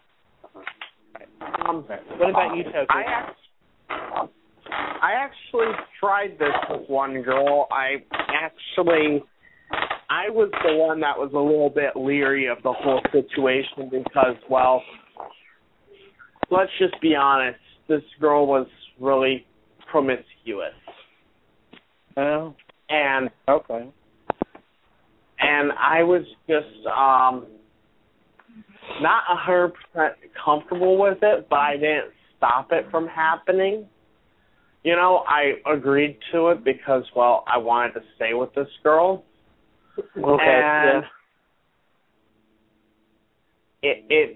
What about you, Toku? I actually tried this with one girl. I was the one that was a little bit leery of the whole situation because, well, let's just be honest, this girl was really promiscuous. Oh. And okay. And I was just not 100% comfortable with it, but I didn't stop it from happening. You know, I agreed to it because, well, I wanted to stay with this girl. Okay. And it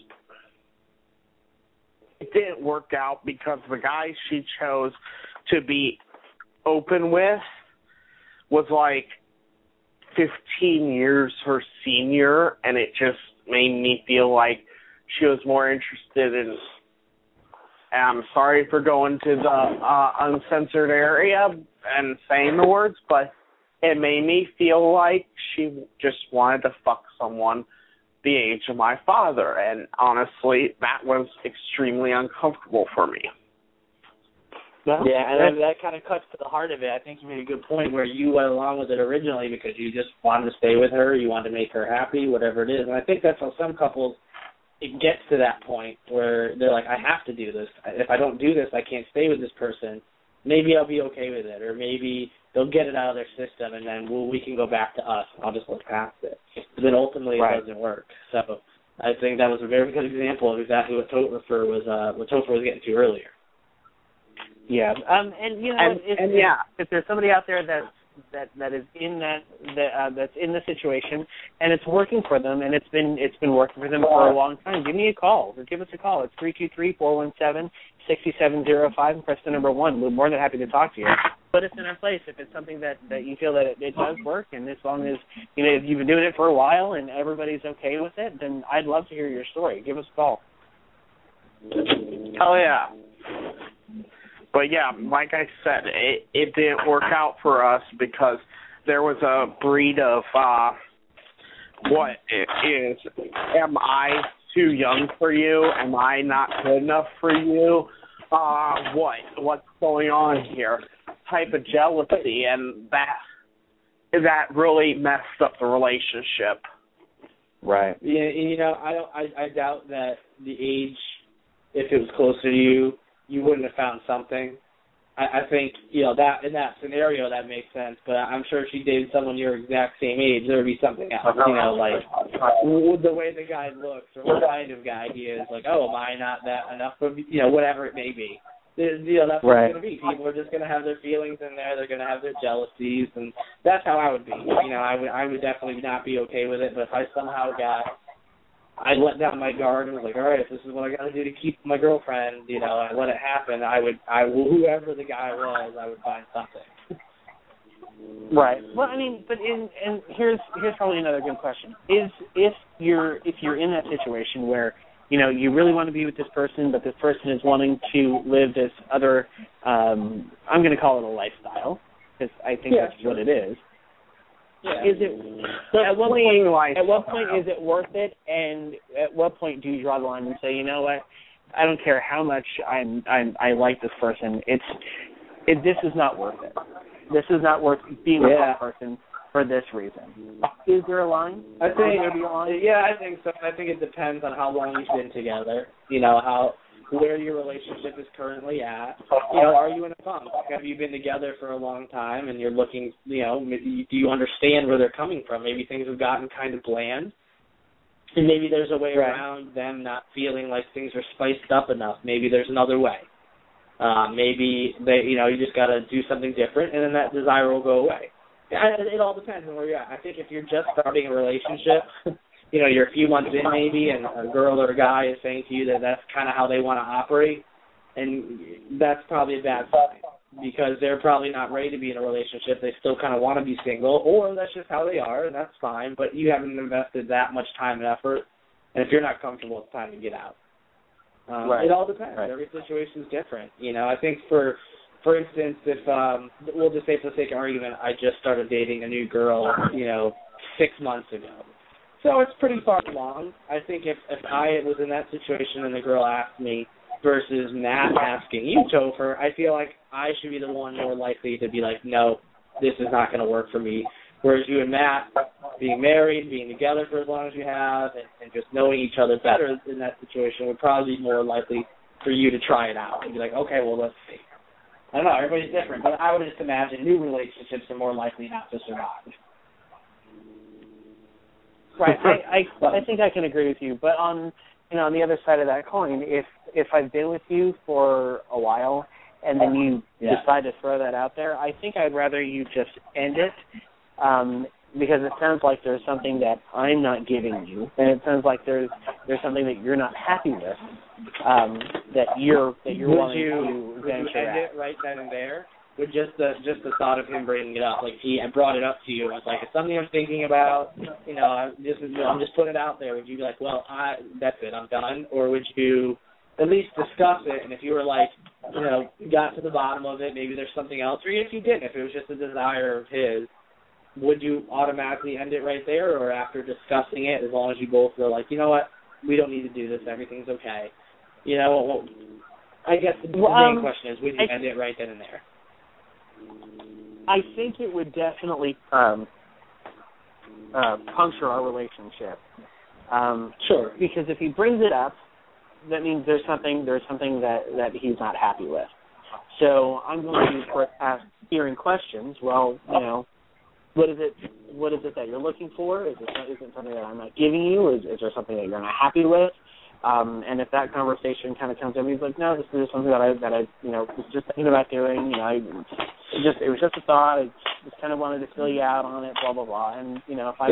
didn't work out because the guy she chose to be open with was like 15 years her senior, and it just made me feel like she was more interested in, and I'm sorry for going to the uncensored area and saying the words, but it made me feel like she just wanted to fuck someone the age of my father, and honestly, that was extremely uncomfortable for me. Well, yeah, and that kind of cuts to the heart of it. I think you made a good point where you went along with it originally because you just wanted to stay with her, you wanted to make her happy, whatever it is. And I think that's how some couples, it gets to that point where they're like, I have to do this. If I don't do this, I can't stay with this person. Maybe I'll be okay with it, or maybe they'll get it out of their system, and then we can go back to us. I'll just look past it. But then ultimately it doesn't work. So I think that was a very good example of exactly what Topher was getting to earlier. Yeah, and you know, if there's somebody out there that is in that's in the situation and it's working for them and it's been working for them for a long time, give me a call or give us a call. It's 323-417-6705 and press the number 1. We're more than happy to talk to you. Put us in our place if it's something that you feel that it does work, and as long as you know if you've been doing it for a while and everybody's okay with it, then I'd love to hear your story. Give us a call. Oh yeah. But yeah, like I said, it didn't work out for us because there was a breed of what it is. Am I too young for you? Am I not good enough for you? What's going on here? Type of jealousy, and that really messed up the relationship. Right. Yeah, you know, I doubt that the age, if it was closer to you, you wouldn't have found something. I think, you know, that in that scenario that makes sense, but I'm sure if she dated someone your exact same age, there would be something else, you know, like the way the guy looks or what kind of guy he is, like, oh, am I not that enough of, you know, whatever it may be. You know, that's what it's going to be. People are just going to have their feelings in there. They're going to have their jealousies, and that's how I would be. You know, I would definitely not be okay with it, but if I somehow I let down my guard and was like, all right, if this is what I got to do to keep my girlfriend, you know, I let it happen, I would, whoever the guy was, I would find something. Right. Well, I mean, but and here's probably another good question: is if you're in that situation where you know you really want to be with this person, but this person is wanting to live this other, I'm going to call it a lifestyle because I think that's what it is. Yeah. Is it at what point is it worth it, and at what point do you draw the line and say, you know what, I don't care how much I like this person, this is not worth it. This is not worth being with that person for this reason. Is there a line? I think so. I think it depends on how long you've been together. You know, where your relationship is currently at. You know, are you in a funk? Have you been together for a long time and you're looking, you know, do you understand where they're coming from? Maybe things have gotten kind of bland. And maybe there's a way around them not feeling like things are spiced up enough. Maybe there's another way. Maybe you just got to do something different, and then that desire will go away. It all depends on where you're at. I think if you're just starting a relationship, you're a few months in maybe, and a girl or a guy is saying to you that that's kind of how they want to operate, and that's probably a bad sign because they're probably not ready to be in a relationship. They still kind of want to be single, or that's just how they are, and that's fine, but you haven't invested that much time and effort, and if you're not comfortable, it's time to get out. It all depends. Right. Every situation is different. I think for instance, if we'll just say for the sake of argument, I just started dating a new girl, 6 months ago. So it's pretty far along. I think if I was in that situation and the girl asked me versus Matt asking you, Topher, I feel like I should be the one more likely to be like, no, this is not going to work for me. Whereas you and Matt, being married, being together for as long as you have, and just knowing each other better in that situation would probably be more likely for you to try it out and be like, okay, well, let's see. I don't know, everybody's different, but I would just imagine new relationships are more likely not to survive. Right, I think I can agree with you, but on the other side of that coin, if I've been with you for a while and then you decide to throw that out there, I think I'd rather you just end it. Because it sounds like there's something that I'm not giving you, and it sounds like there's something that you're not happy with, that you're wanting to venture end it right then and there? With just the thought of him bringing it up, like I brought it up to you, it's like it's something I'm thinking about. I'm just putting it out there. Would you be like, well, that's it, I'm done, or would you at least discuss it? And if you were like, got to the bottom of it, maybe there's something else, or if you didn't, if it was just a desire of his. Would you automatically end it right there, or after discussing it, as long as you both feel like, you know what, we don't need to do this, everything's okay? I guess the main question is, would you end it right then and there? I think it would definitely puncture our relationship. Sure. Because if he brings it up, that means there's something that he's not happy with. So I'm going to ask hearing questions. Well, what is it that you're looking for? Is it something that I'm not giving you? Is there something that you're not happy with? And if that conversation kind of comes up, he's like, no, this is something that I was just thinking about doing. It was just a thought. I just kind of wanted to fill you out on it, blah blah blah. And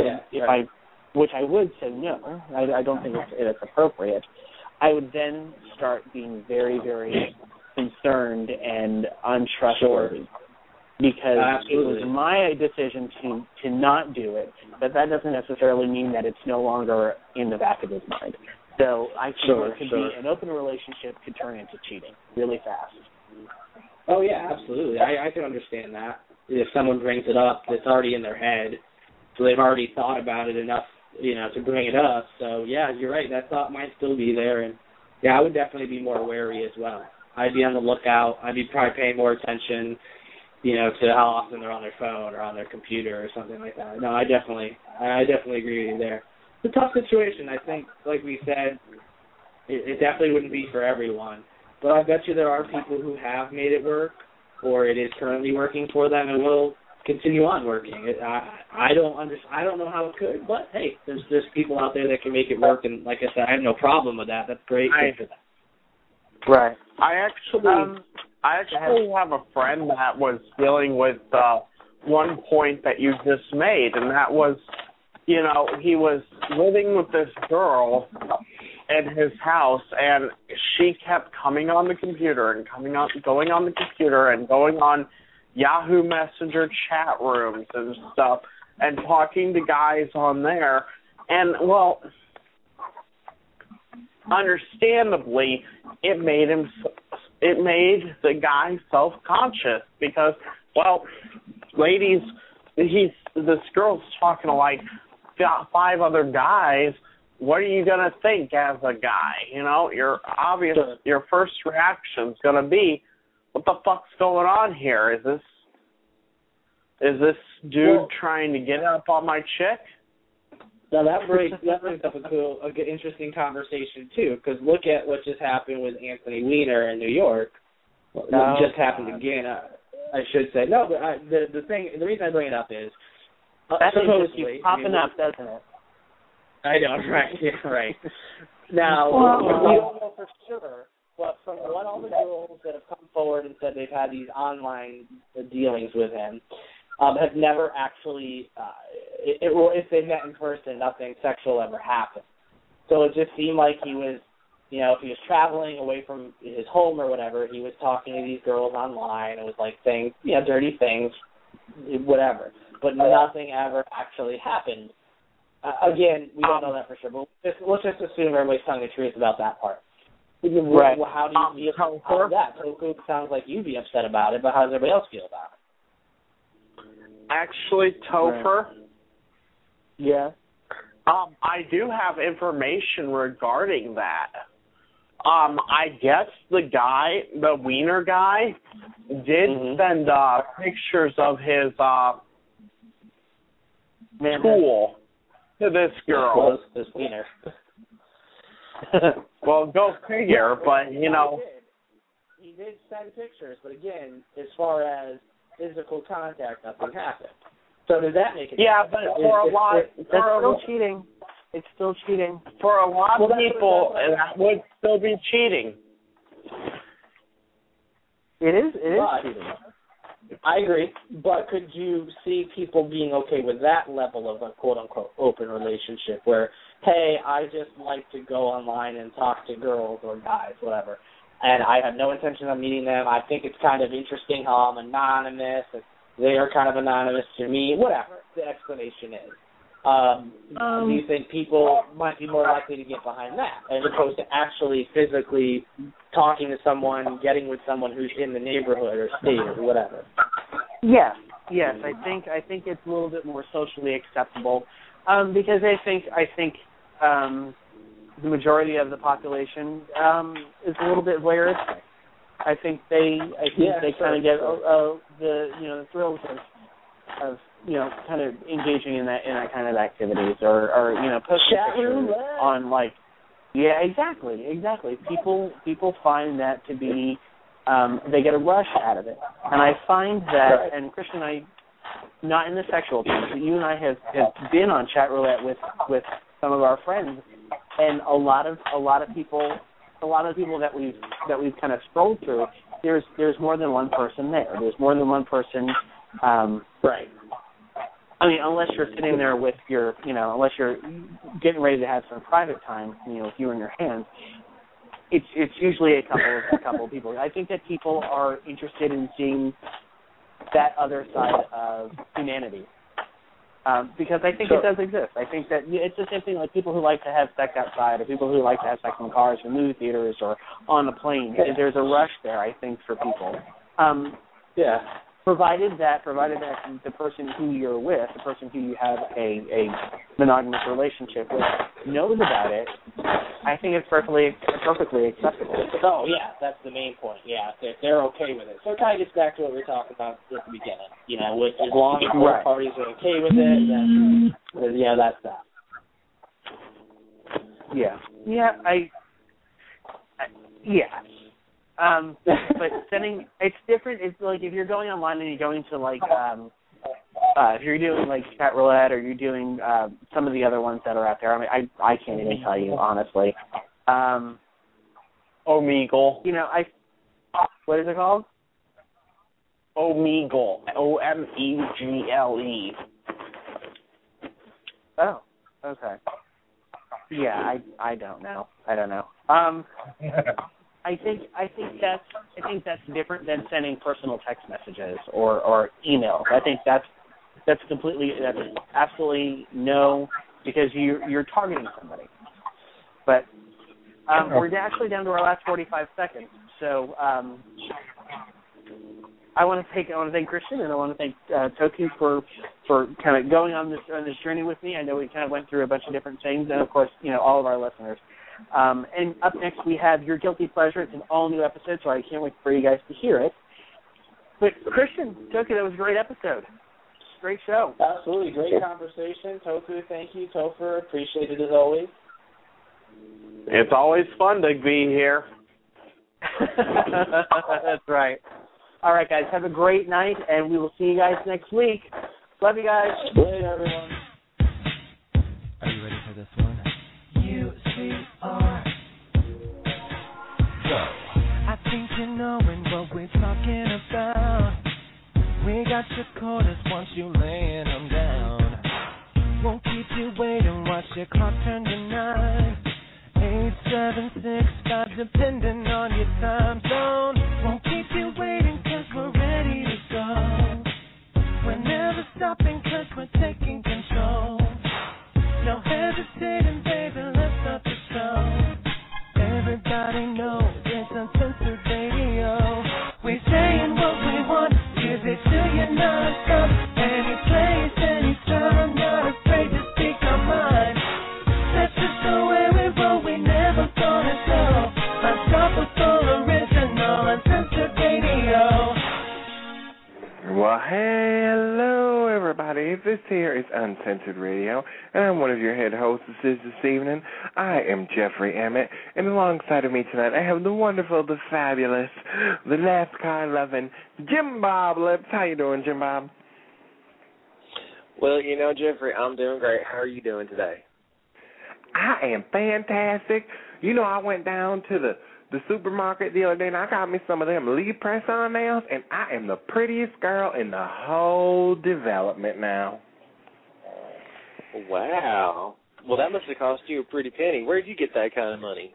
which I would say no, I don't think it's appropriate. I would then start being very, very concerned and untrustworthy. Because Absolutely. It was my decision to not do it, but that doesn't necessarily mean that it's no longer in the back of his mind. So I think an open relationship could turn into cheating really fast. Oh, yeah, absolutely. I can understand that. If someone brings it up, it's already in their head, so they've already thought about it enough, to bring it up. So, yeah, you're right. That thought might still be there. And, yeah, I would definitely be more wary as well. I'd be on the lookout. I'd be probably paying more attention to how often they're on their phone or on their computer or something like that. No, I definitely agree with you there. It's a tough situation. I think, like we said, it definitely wouldn't be for everyone. But I bet you there are people who have made it work, or it is currently working for them and will continue on working. I don't know how it could, but hey, there's people out there that can make it work, and like I said, I have no problem with that. That's great. Good for them. Right. I actually have a friend that was dealing with one point that you just made, and that was, he was living with this girl at his house, and she kept coming on the computer and going on the computer and going on Yahoo Messenger chat rooms and stuff and talking to guys on there. And, well, understandably, it made the guy self-conscious because, well, ladies, this girl's talking to like 5 other guys. What are you gonna think as a guy? Your first reaction's gonna be, what the fuck's going on here? Is this dude trying to get up on my chick? Now that brings up a good, interesting conversation too, because look at what just happened with Anthony Weiner in New York. What just happened again. I should say no, but the reason I bring it up is that supposedly keeps popping up, doesn't it? I know, right? Yeah, right. Now we don't know for sure, but from what all the girls that have come forward and said they've had these online dealings with him, have never actually, if they met in person, nothing sexual ever happened. So it just seemed like he was, if he was traveling away from his home or whatever, he was talking to these girls online. It was like saying, dirty things, whatever. But nothing ever actually happened. Again, we don't know that for sure, but let's just assume everybody's telling the truth about that part. Right. How do you feel about that? It sounds like you'd be upset about it, but how does everybody else feel about it? Actually, Topher. Yeah. I do have information regarding that. I guess the Wiener guy, did send pictures of his tool to this girl. This Wiener. Well, go figure, but, He did send pictures, but again, as far as physical contact, nothing happened. So does that make it? Yeah, but for a lot, that's still cheating. It's still cheating. For a lot of people, that would still be cheating. It is cheating. I agree, but could you see people being okay with that level of a quote-unquote open relationship where, hey, I just like to go online and talk to girls or guys, whatever, and I have no intention of meeting them. I think it's kind of interesting how I'm anonymous, and they are kind of anonymous to me, whatever the explanation is. Do you think people might be more likely to get behind that as opposed to actually physically talking to someone, getting with someone who's in the neighborhood or state or whatever? Yes. I think it's a little bit more socially acceptable because I think the majority of the population is a little bit voyeuristic. I think they kind of get the thrills of kind of engaging in that kind of activities or posting pictures on exactly. People find that to be they get a rush out of it, and I find that, and Christian and I, not in the sexual terms, but you and I have been on chat roulette with some of our friends, and a lot of people that we've kind of scrolled through. There's more than one person there. There's more than one person. Right. I mean, unless you're sitting there with your, unless you're getting ready to have some private time, with you in your hands, it's usually a couple of people. I think that people are interested in seeing that other side of humanity. Because I think it does exist. I think that it's the same thing like people who like to have sex outside or people who like to have sex in cars or movie theaters or on a plane. There's a rush there, I think, for people. Provided that the person who you're with, the person who you have a monogamous relationship with, knows about it, I think it's perfectly acceptable. Oh, yeah, that's the main point. Yeah, if they're okay with it. So it kind of gets back to what we were talking about at the beginning. As long as both parties are okay with it, then, that's that. Yeah. But it's different. It's like if you're going online and you're going to if you're doing like chat roulette or you're doing some of the other ones that are out there. I mean, I can't even tell you honestly. Omegle. What is it called? Omegle. Omegle. Oh, okay. Yeah, I don't know. I think that's different than sending personal text messages or emails. I think that's absolutely no, because you're targeting somebody. But we're actually down to our last 45 seconds. So I want to thank Christian, and I want to thank Toku for kind of going on this journey with me. I know we kind of went through a bunch of different things, and of course, all of our listeners. And up next we have Your Guilty Pleasure. It's an all-new episode, so I can't wait for you guys to hear it. But Christian, Toku, that was a great episode. Great show. Absolutely. Great conversation. Toku, thank you. Topher, appreciate it as always. It's always fun to be here. That's right. All right, guys, have a great night, and we will see you guys next week. Love you guys. Later, everyone. Are you ready for this one? UCR. Go. I think you knowin' what we're talking about. We got your quarters once you layin' them down. Won't keep you waiting, watch your clock turn to 9. 8, 7, 6, 5, depending on your time zone. Won't keep you waiting, cause we're ready to go. We're never stopping, cause we're taking control. No hesitating, baby, let's start the show. Everybody knows it's Uncensored Radio. We're saying what we want, give it to you non-stop. Any place, anytime, not afraid to speak our mind. That's just the way we roll, we never gonna go. Unstoppable, original, Uncensored Radio. Well, hello, everybody. This here is Uncensored Radio, and I'm one of your head hostesses this evening. I am Jeffrey Emmett, and alongside of me tonight, I have the wonderful, the fabulous, the NASCAR-loving Jim Bob Lips. How you doing, Jim Bob? Well, you know, Jeffrey, I'm doing great. How are you doing today? I am fantastic. You know, I went down to the supermarket the other day, and I got me some of them Lee press-on nails, and I am the prettiest girl in the whole development now. Wow. Well, that must have cost you a pretty penny. Where'd you get that kind of money?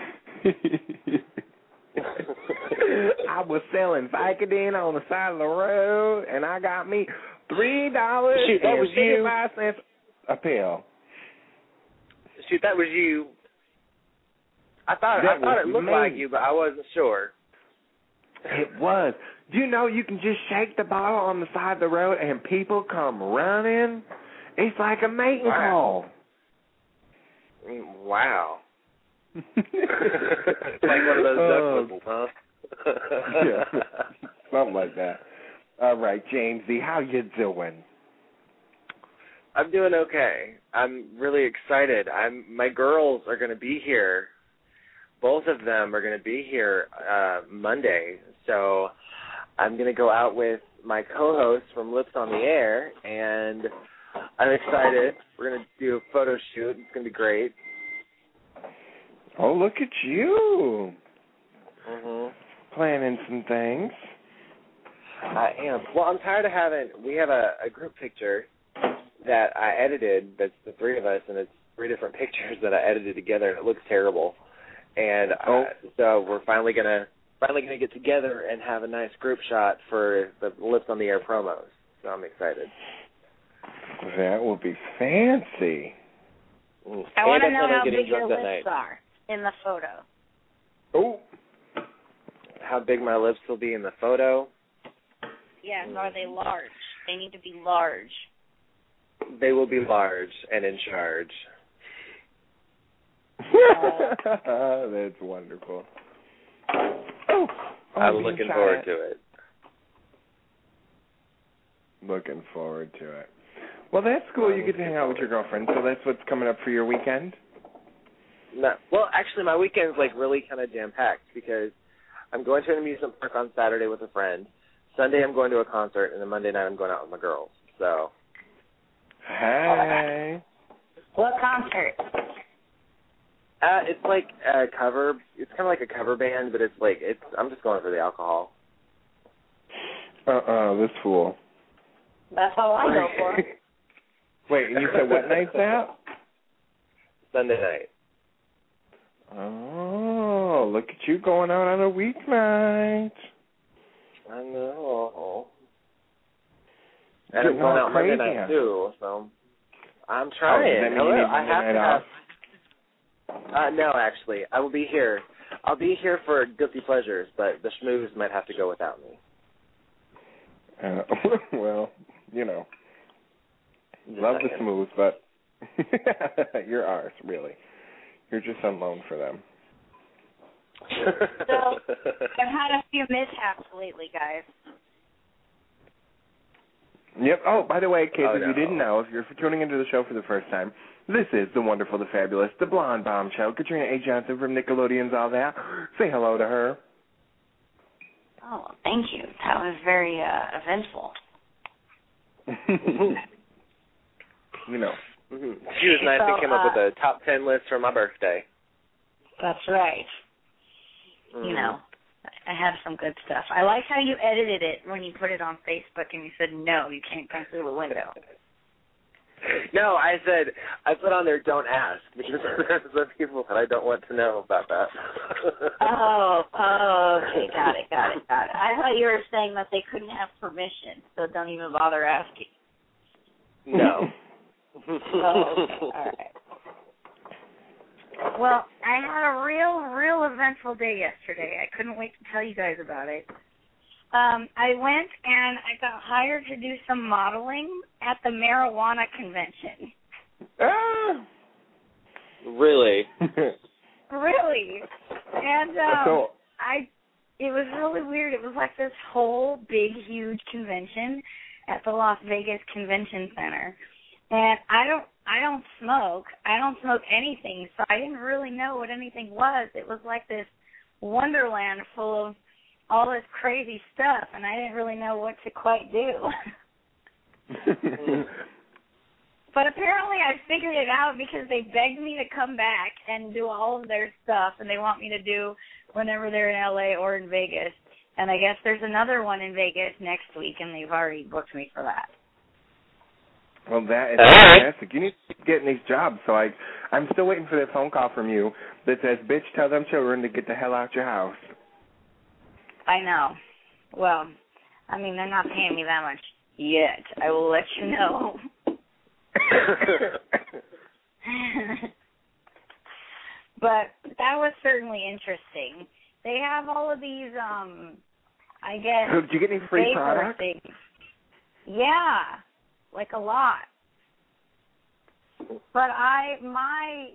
I was selling Vicodin on the side of the road, and I got me $3 Shoot, that was you. 55 cents a pill. Shoot, that was you. I thought it looked like you, but I wasn't sure. It was. Do you know you can just shake the bottle on the side of the road and people come running? It's like a mating call. Wow. Like one of those duck whistles, huh? Yeah, something like that. All right, Jamesy, how you doing? I'm doing okay. I'm really excited. My girls are going to be here. Both of them are going to be here Monday, so I'm going to go out with my co-host from Lips on the Air, and I'm excited. We're going to do a photo shoot. It's going to be great. Oh, look at you. Mm-hmm. Planning some things. I am. Well, I'm tired of we have a group picture that I edited that's the three of us, and it's 3 different pictures that I edited together, and it looks terrible. And so we're finally gonna get together and have a nice group shot for the Lips on the Air promos. So I'm excited. That will be fancy. I want to know how big your lips are in the photo. Oh, how big my lips will be in the photo? Yes, are they large? They need to be large. They will be large and in charge. That's wonderful. I'm looking forward to it. Looking forward to it. Well, that's cool. You get to hang out with your girlfriend, so that's what's coming up for your weekend? No, well, actually, my weekend's like really kind of jam-packed because I'm going to an amusement park on Saturday with a friend. Sunday I'm going to a concert, and then Monday night I'm going out with my girls. So. Hey. What concert? It's like a cover. It's kind of like a cover band, but I'm just going for the alcohol. This fool. That's all I go for. Wait, you said what night's that? Sunday night. Oh, look at you going out on a weeknight. I know. And I'm going out Monday night too, so I'm trying. I have to have. No, actually, I will be here. I'll be here for guilty pleasures, but the schmooze might have to go without me. Well, you know, Just love saying. the smooth, but you're ours, really. You're just on loan for them. So, I've had a few mishaps lately, guys. Yep. Oh, by the way, in case you didn't know, if you're tuning into the show for the first time, this is the wonderful, the fabulous, the blonde bombshell, Katrina A. Johnson from Nickelodeon's All That. Say hello to her. Oh, thank you. That was very eventful. You know. Mm-hmm. She was nice and came up with a top 10 list for my birthday. That's right. You know, I have some good stuff. I like how you edited it when you put it on Facebook and you said, no, you can't come through the window. No, I said, I put on there, don't ask, because there's some people that I don't want to know about that. Okay, got it. I thought you were saying that they couldn't have permission, so don't even bother asking. No. Okay, all right. Well, I had a real eventful day yesterday. I couldn't wait to tell you guys about it. I went and I got hired to do some modeling at the marijuana convention. Really? Really. And it was really weird. It was like this whole big, huge convention at the Las Vegas Convention Center. And I don't smoke. I don't smoke anything, so I didn't really know what anything was. It was like this wonderland full of all this crazy stuff, and I didn't really know what to quite do. But apparently I figured it out because they begged me to come back and do all of their stuff, and they want me to do whenever they're in L.A. or in Vegas. And I guess there's another one in Vegas next week, and they've already booked me for that. Well, that is fantastic. You need to keep getting these jobs. So I'm still waiting for that phone call from you that says, bitch, tell them children to get the hell out your house. I know. Well, I mean, they're not paying me that much yet. I will let you know. But that was certainly interesting. They have all of these, I guess, did you get any free products? Things. Yeah, like a lot. But my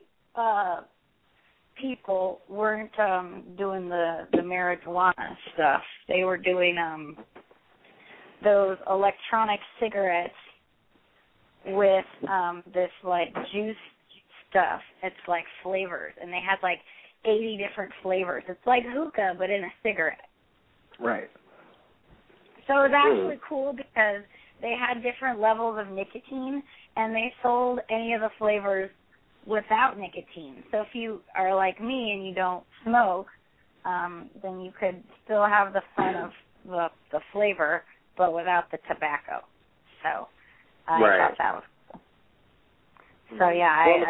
people weren't doing the marijuana stuff. They were doing those electronic cigarettes with this like juice stuff. It's like flavors, and they had like 80 different flavors. It's like hookah, but in a cigarette. Right. So it was actually cool because they had different levels of nicotine, and they sold any of the flavors without nicotine. So if you are like me and you don't smoke, then you could still have the fun of the flavor, but without the tobacco. So I thought that was cool. So yeah, the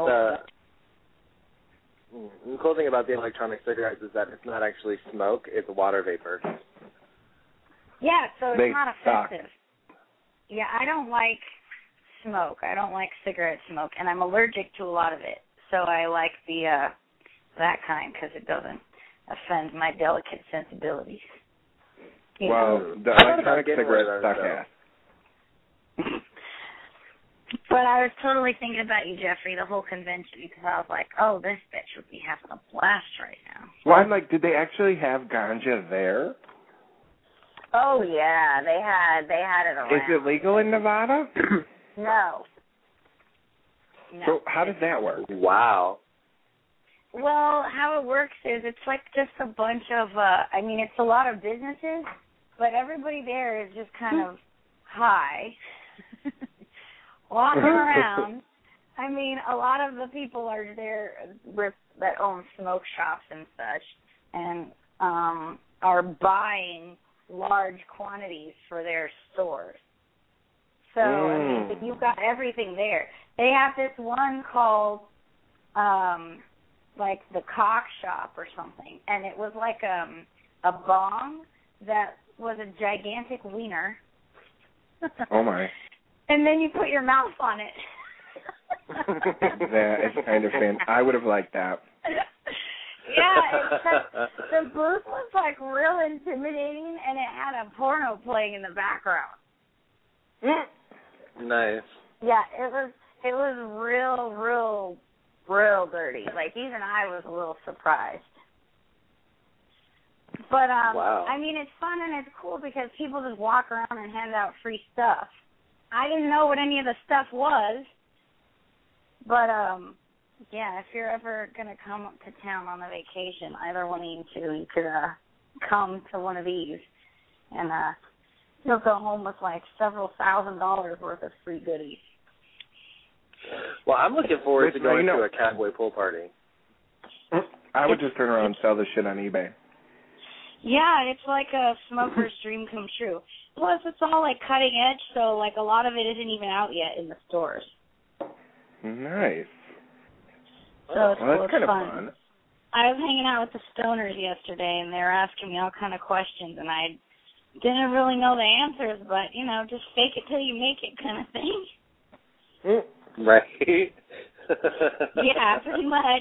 cool thing about the electronic cigarettes is that it's not actually smoke; it's water vapor. Yeah, so it's not offensive. Suck. Yeah, I don't like smoke. I don't like cigarette smoke, and I'm allergic to a lot of it. So I like the that kind because it doesn't offend my delicate sensibilities. Well, the electronic cigarettes suck ass. But I was totally thinking about you, Jeffrey, the whole convention, because I was like, oh, this bitch would be having a blast right now. Well, I'm like, did they actually have ganja there? Oh, yeah, they had it around. Is it legal in Nevada? No. So how does that work? Wow. Well, how it works is it's like just a bunch of, it's a lot of businesses, but everybody there is just kind of high, walking around. I mean, a lot of the people are there that own smoke shops and such, and are buying large quantities for their stores. So, I mean, you've got everything there. They have this one called, like, the Cock Shop or something, and it was like a bong that was a gigantic wiener. Oh, my. And then you put your mouth on it. That is kind of fun. I would have liked that. Yeah, the booth was like real intimidating, and it had a porno playing in the background. Nice. Yeah, it was real dirty. Like even I was a little surprised. But, wow. I mean, it's fun and it's cool because people just walk around and hand out free stuff. I didn't know what any of the stuff was. But, yeah, if you're ever going to come up to town on a vacation, either one of you two, you could come to one of these. And you'll go home with, like, several $1,000s worth of free goodies. Well, I'm looking forward to going to a cowboy pool party. I would just turn around and sell this shit on eBay. Yeah, it's like a smoker's dream come true. Plus, it's all, like, cutting edge, so, like, a lot of it isn't even out yet in the stores. Nice. So it's, well, that's kind of fun. I was hanging out with the stoners yesterday, and they were asking me all kind of questions, and I didn't really know the answers, but, you know, just fake it till you make it kind of thing. Right. Yeah, pretty much.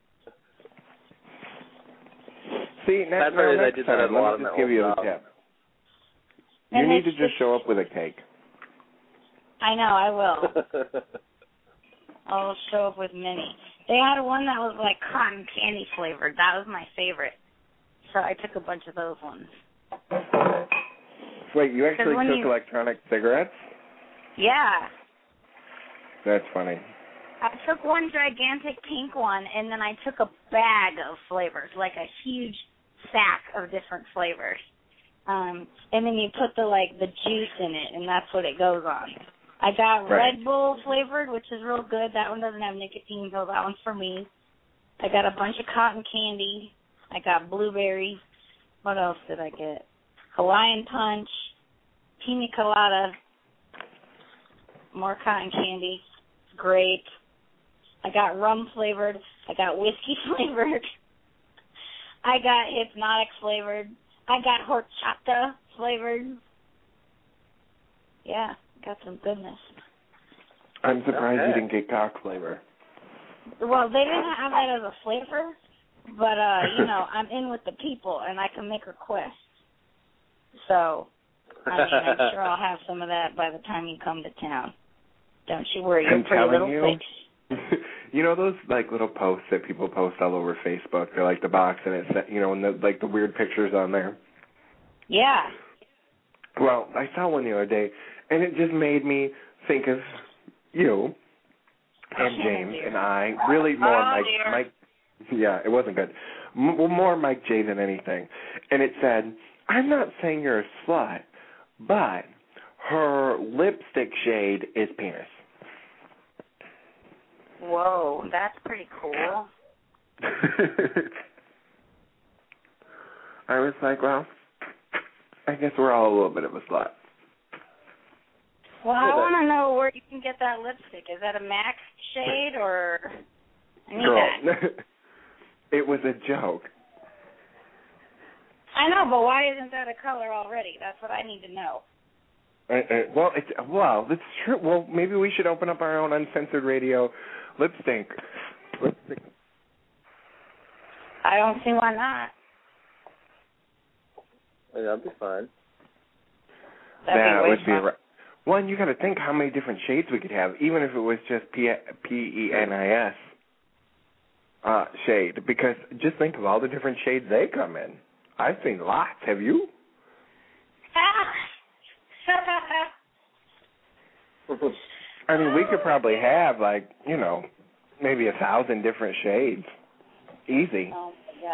See, next time, let me just give you a tip. You need to just show up with a cake. I know, I will. I'll show up with many. They had one that was like cotton candy flavored. That was my favorite. So I took a bunch of those ones. Wait, you actually took electronic cigarettes? Yeah. That's funny. I took one gigantic pink one, and then I took a bag of flavors, like a huge sack of different flavors. And then you put the juice in it, and that's what it goes on. I got Red Bull flavored, which is real good. That one doesn't have nicotine, so that one's for me. I got a bunch of cotton candy. I got blueberry. What else did I get? Hawaiian punch, pina colada, more cotton candy, grape. I got rum flavored. I got whiskey flavored. I got hypnotic flavored. I got horchata flavored. Yeah, got some goodness. I'm surprised you didn't get cock flavor. Well, they didn't have that as a flavor, but, you know, I'm in with the people, and I can make requests. So, I mean, I'm sure I'll have some of that by the time you come to town. Don't you worry, you're pretty little face. You know those little posts that people post all over Facebook? They're like the box and it's and the weird pictures on there. Yeah. Well, I saw one the other day, and it just made me think of you and James and I. Really more Mike. Yeah, it wasn't good. More Mike J than anything. And it said, "I'm not saying you're a slut, but her lipstick shade is penis." Whoa, that's pretty cool. I was like, well, I guess we're all a little bit of a slut. Well, I want to know where you can get that lipstick. Is that a MAC shade or... I need that. It was a joke. I know, but why isn't that a color already? That's what I need to know. Well, that's true. Well, maybe we should open up our own uncensored radio lipstick. I don't see why not. Yeah, that'd be fine. That would be right. One, you got to think how many different shades we could have, even if it was just PENIS shade. Because just think of all the different shades they come in. I've seen lots. Have you? I mean, we could probably have, maybe 1,000 different shades. Easy. Oh,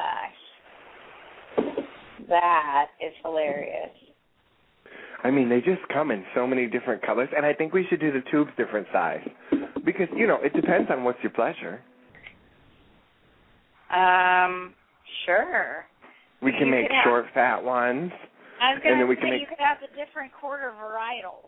my gosh. That is hilarious. I mean, they just come in so many different colors, and I think we should do the tubes different size. Because, it depends on what's your pleasure. Sure. We can make short, fat ones. I was going to say you could have the different quarter varietals.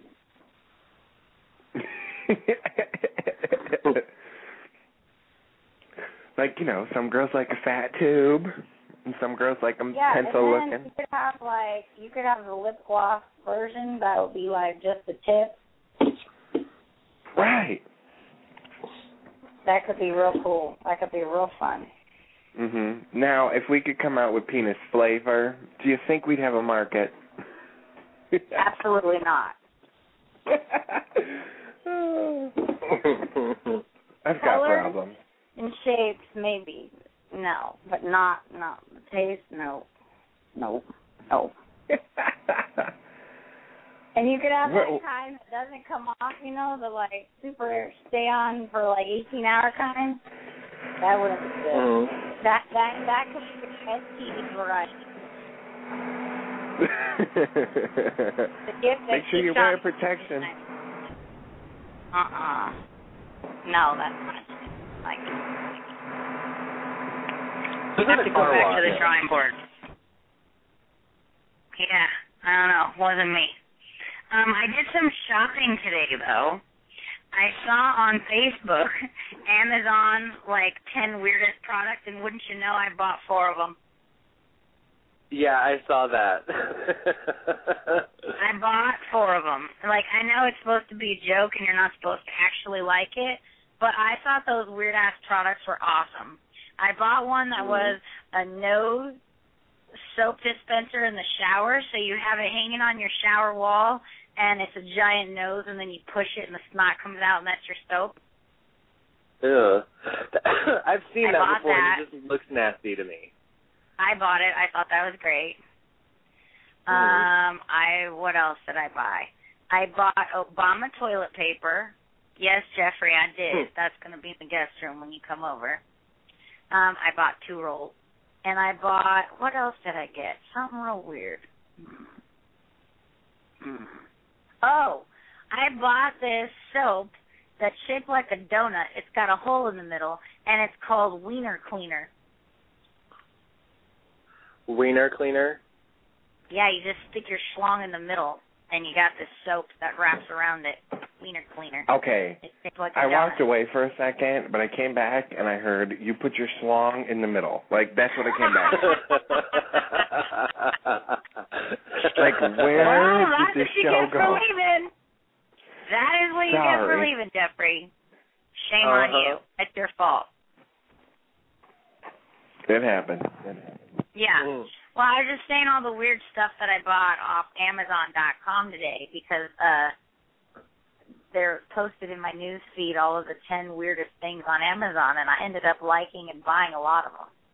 Some girls like a fat tube, and some girls like them pencil looking. You could have the lip gloss version that would be just the tip. Right. That could be real cool. That could be real fun. Now, if we could come out with penis flavor, do you think we'd have a market? Absolutely not. I've got problems. And shapes, maybe. No, but not taste, no. No. And you could have that kind that doesn't come off, you know, the like super stay on for like 18-hour kind. That wouldn't be good. That could be the STD variety. Make sure you wear protection. No, that's not like. We have to go back to the drawing board. Yeah, I don't know. Wasn't me. I did some shopping today, though. I saw on Facebook Amazon, like, 10 weirdest products, and wouldn't you know, I bought 4 of them. Yeah, I saw that. I bought 4 of them. Like, I know it's supposed to be a joke and you're not supposed to actually like it, but I thought those weird-ass products were awesome. I bought one that was a nose soap dispenser in the shower, so you have it hanging on your shower wall, and it's a giant nose, and then you push it, and the snot comes out, and that's your soap. Ugh. I've seen that before, that. and it just looks nasty to me. I bought it. I thought that was great. What else did I buy? I bought Obama toilet paper. Yes, Jeffrey, I did. That's going to be in the guest room when you come over. I bought 2 rolls. And I bought, what else did I get? Something real weird. Oh, I bought this soap that's shaped like a donut. It's got a hole in the middle, and it's called Wiener Cleaner. Wiener Cleaner? Yeah, you just stick your schlong in the middle, and you got this soap that wraps around it. Wiener Cleaner. Okay. It's shaped like a I donut. walked away for a second, but I came back and I heard you put your schlong in the middle. Like, that's what I came back to. Like, where did this show go? That is what you get for leaving, Jeffrey. Shame on you. It's your fault. It happened. Yeah. Well, I was just saying all the weird stuff that I bought off Amazon.com today because they're posted in my news feed, all of the 10 weirdest things on Amazon, and I ended up liking and buying a lot of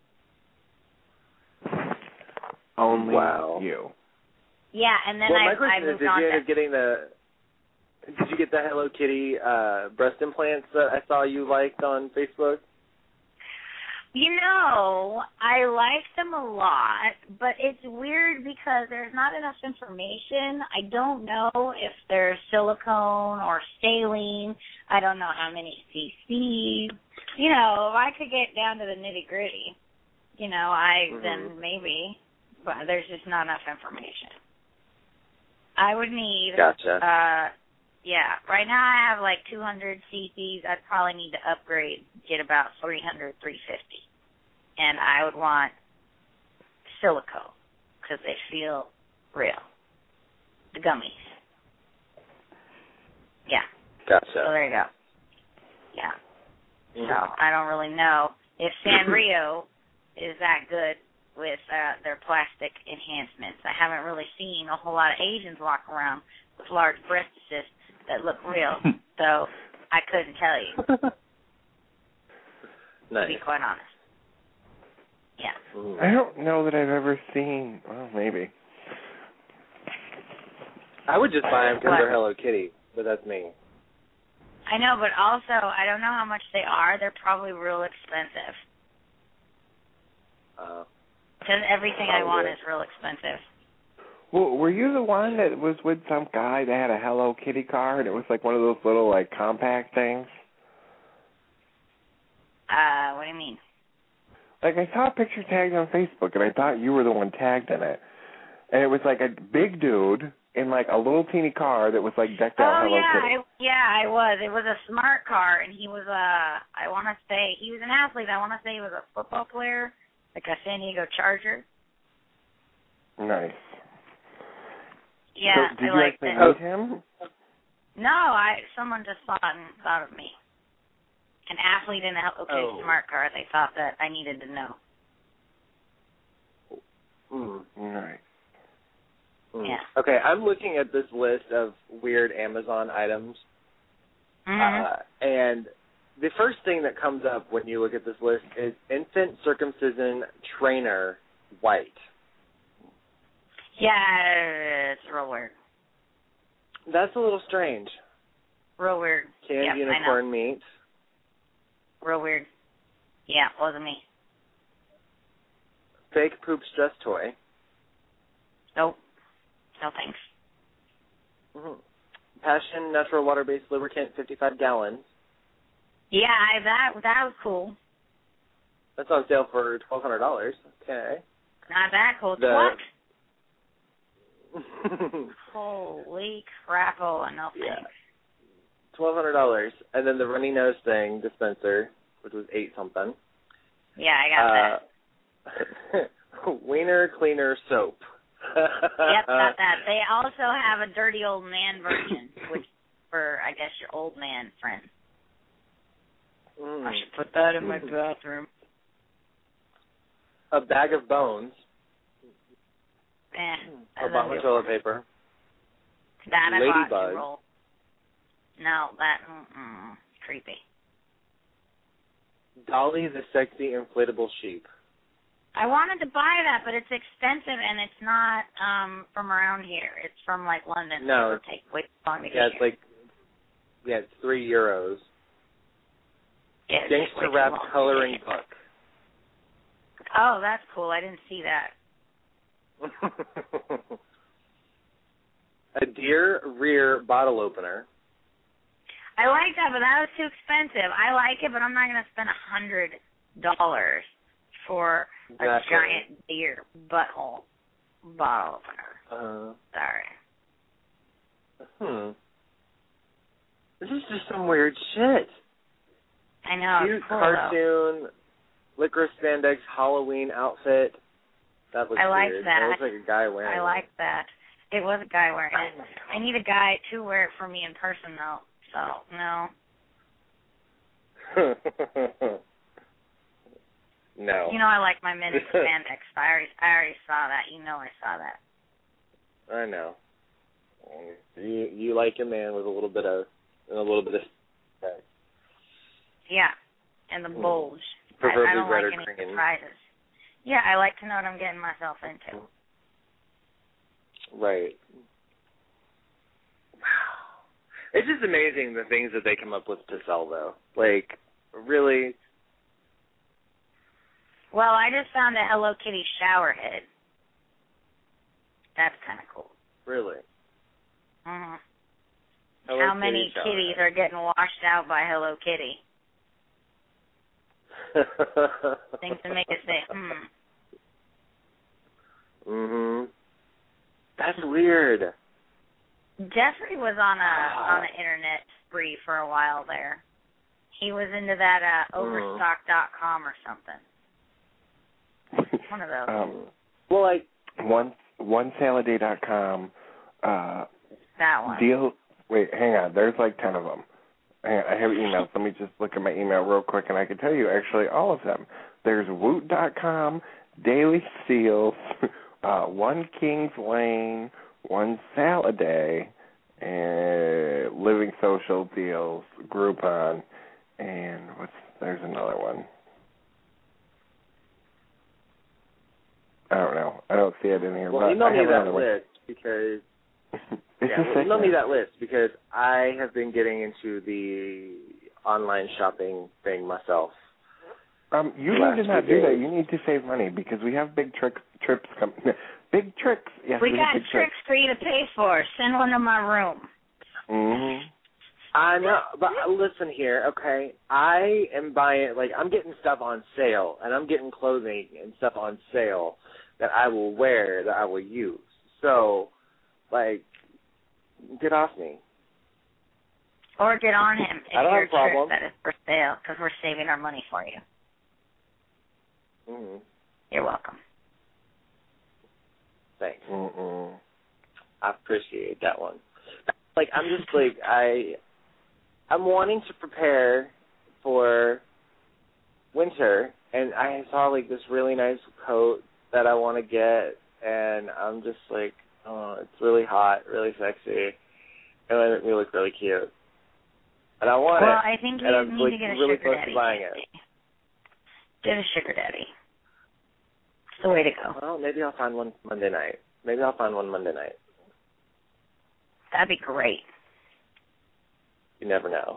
them. Only you. Yeah, and then my question I moved on to... Did you get the Hello Kitty breast implants that I saw you liked on Facebook? You know, I like them a lot, but it's weird because there's not enough information. I don't know if they're silicone or saline. I don't know how many cc. You know, if I could get down to the nitty-gritty, you know, then maybe, but there's just not enough information. I would need... Gotcha. Yeah, right now I have like 200 cc's. I'd probably need to upgrade, get about 300, 350. And I would want silicone because they feel real. The gummies. Yeah. Gotcha. So there you go. Yeah. So I don't really know if Sanrio is that good with their plastic enhancements. I haven't really seen a whole lot of Asians walk around with large breastises that look real, so I couldn't tell you. Nice. To be quite honest. Yeah. I don't know that I've ever seen. Well, maybe. I would just buy them because they're Hello Kitty, but that's me. I know, but also I don't know how much they are. They're probably real expensive. Because everything I want is real expensive. Well, were you the one that was with some guy that had a Hello Kitty car and it was like one of those little like compact things? What do you mean? Like I saw a picture tagged on Facebook and I thought you were the one tagged in it. And it was like a big dude in like a little teeny car that was like decked out Hello Kitty. I was. It was a smart car and he was I want to say, he was an athlete. I want to say he was a football player, like a San Diego Charger. Nice. Yeah, so did I you liked actually it. meet him? No, someone just thought of me. An athlete in a smart car. They thought that I needed to know. Right. Yeah. Okay, I'm looking at this list of weird Amazon items, and the first thing that comes up when you look at this list is infant circumcision trainer white. Yeah, it's real weird. That's a little strange. Real weird. Canned unicorn meat. Real weird. Yeah, wasn't me. Fake poop stress toy. Nope. No thanks. Mm-hmm. Passion natural water-based lubricant, 55 gallons. Yeah, that was cool. That's on sale for $1,200. Okay. Not that cool. What? Holy crap! Oh, no thanks. Yeah. $1,200, and then the runny nose thing dispenser, which was $8 something. Yeah, I got that. Wiener cleaner soap. Yep, got that. They also have a dirty old man version, which for I guess your old man friend. I should put that in my bathroom. A bag of bones. Obama toilet paper. That I bought to Ladybug. roll. No, that creepy. Dolly the sexy inflatable sheep. I wanted to buy that, but it's expensive and it's not from around here. It's from like London. No, so it'll take way too long to get it's here. like it's €3. Yeah, Gangster rap coloring book. Oh, that's cool. I didn't see that. A deer rear bottle opener. I like that, but that was too expensive. I like it, but I'm not going to spend $100 for a giant deer butthole bottle opener. Sorry. This is just some weird shit. I know. Cute cool, cartoon, licorice spandex Halloween outfit. That looks I like weird. that. That looks like a guy wearing I like that. It was a guy wearing it. I need a guy to wear it for me in person, though. So, no. No. You know I like my minute spandex. I already saw that. You know I saw that. I know. You like a man with a little bit of Yeah, and the bulge. Preferably I don't red like or any green. surprises. Yeah, I like to know what I'm getting myself into. Right. Wow. It's just amazing the things that they come up with to sell, though. Like, really. Well, I just found a Hello Kitty shower head. That's kind of cool. Really? Mm-hmm. Hello How many Kitty kitties are getting washed out by Hello Kitty? Things to make us say, Mhm. That's weird. Jeffrey was on an internet spree for a while there. He was into that Overstock.com or something. One of those. Well, like OneSaladay.com. That one. Deal. Wait, hang on. There's like 10 of them. I have emails. Let me just look at my email real quick, and I can tell you actually all of them. There's Woot.com, Daily Steals, One Kings Lane, One Saladay, and Living Social Deals, Groupon, and there's another one. I don't know. I don't see it in here. Well, but email I me have that another one. list because email me that list because I have been getting into the online shopping thing myself. You need to not do that. You need to save money because we have big trips coming. Big tricks. Yes, we got tricks for you to pay for. Send one to my room. Mm-hmm. I know, but listen here, okay? I am buying, I'm getting stuff on sale, and I'm getting clothing and stuff on sale that I will wear, that I will use. So, get off me. Or get on him if I don't you're have a problem. that is for sale, because we're saving our money for you. Mm-hmm. You're welcome. Thanks. Mm-mm. I appreciate that one. I'm just I'm wanting to prepare for winter, and I saw this really nice coat that I want to get, and I'm just oh, it's really hot, really sexy, and it make me look really cute. And I want it. Well, I think you need to get a really sugar close daddy. to buying it. Get a sugar daddy. It's the way to go. Well, maybe I'll find one Monday night. Maybe I'll find one Monday night. That'd be great. You never know.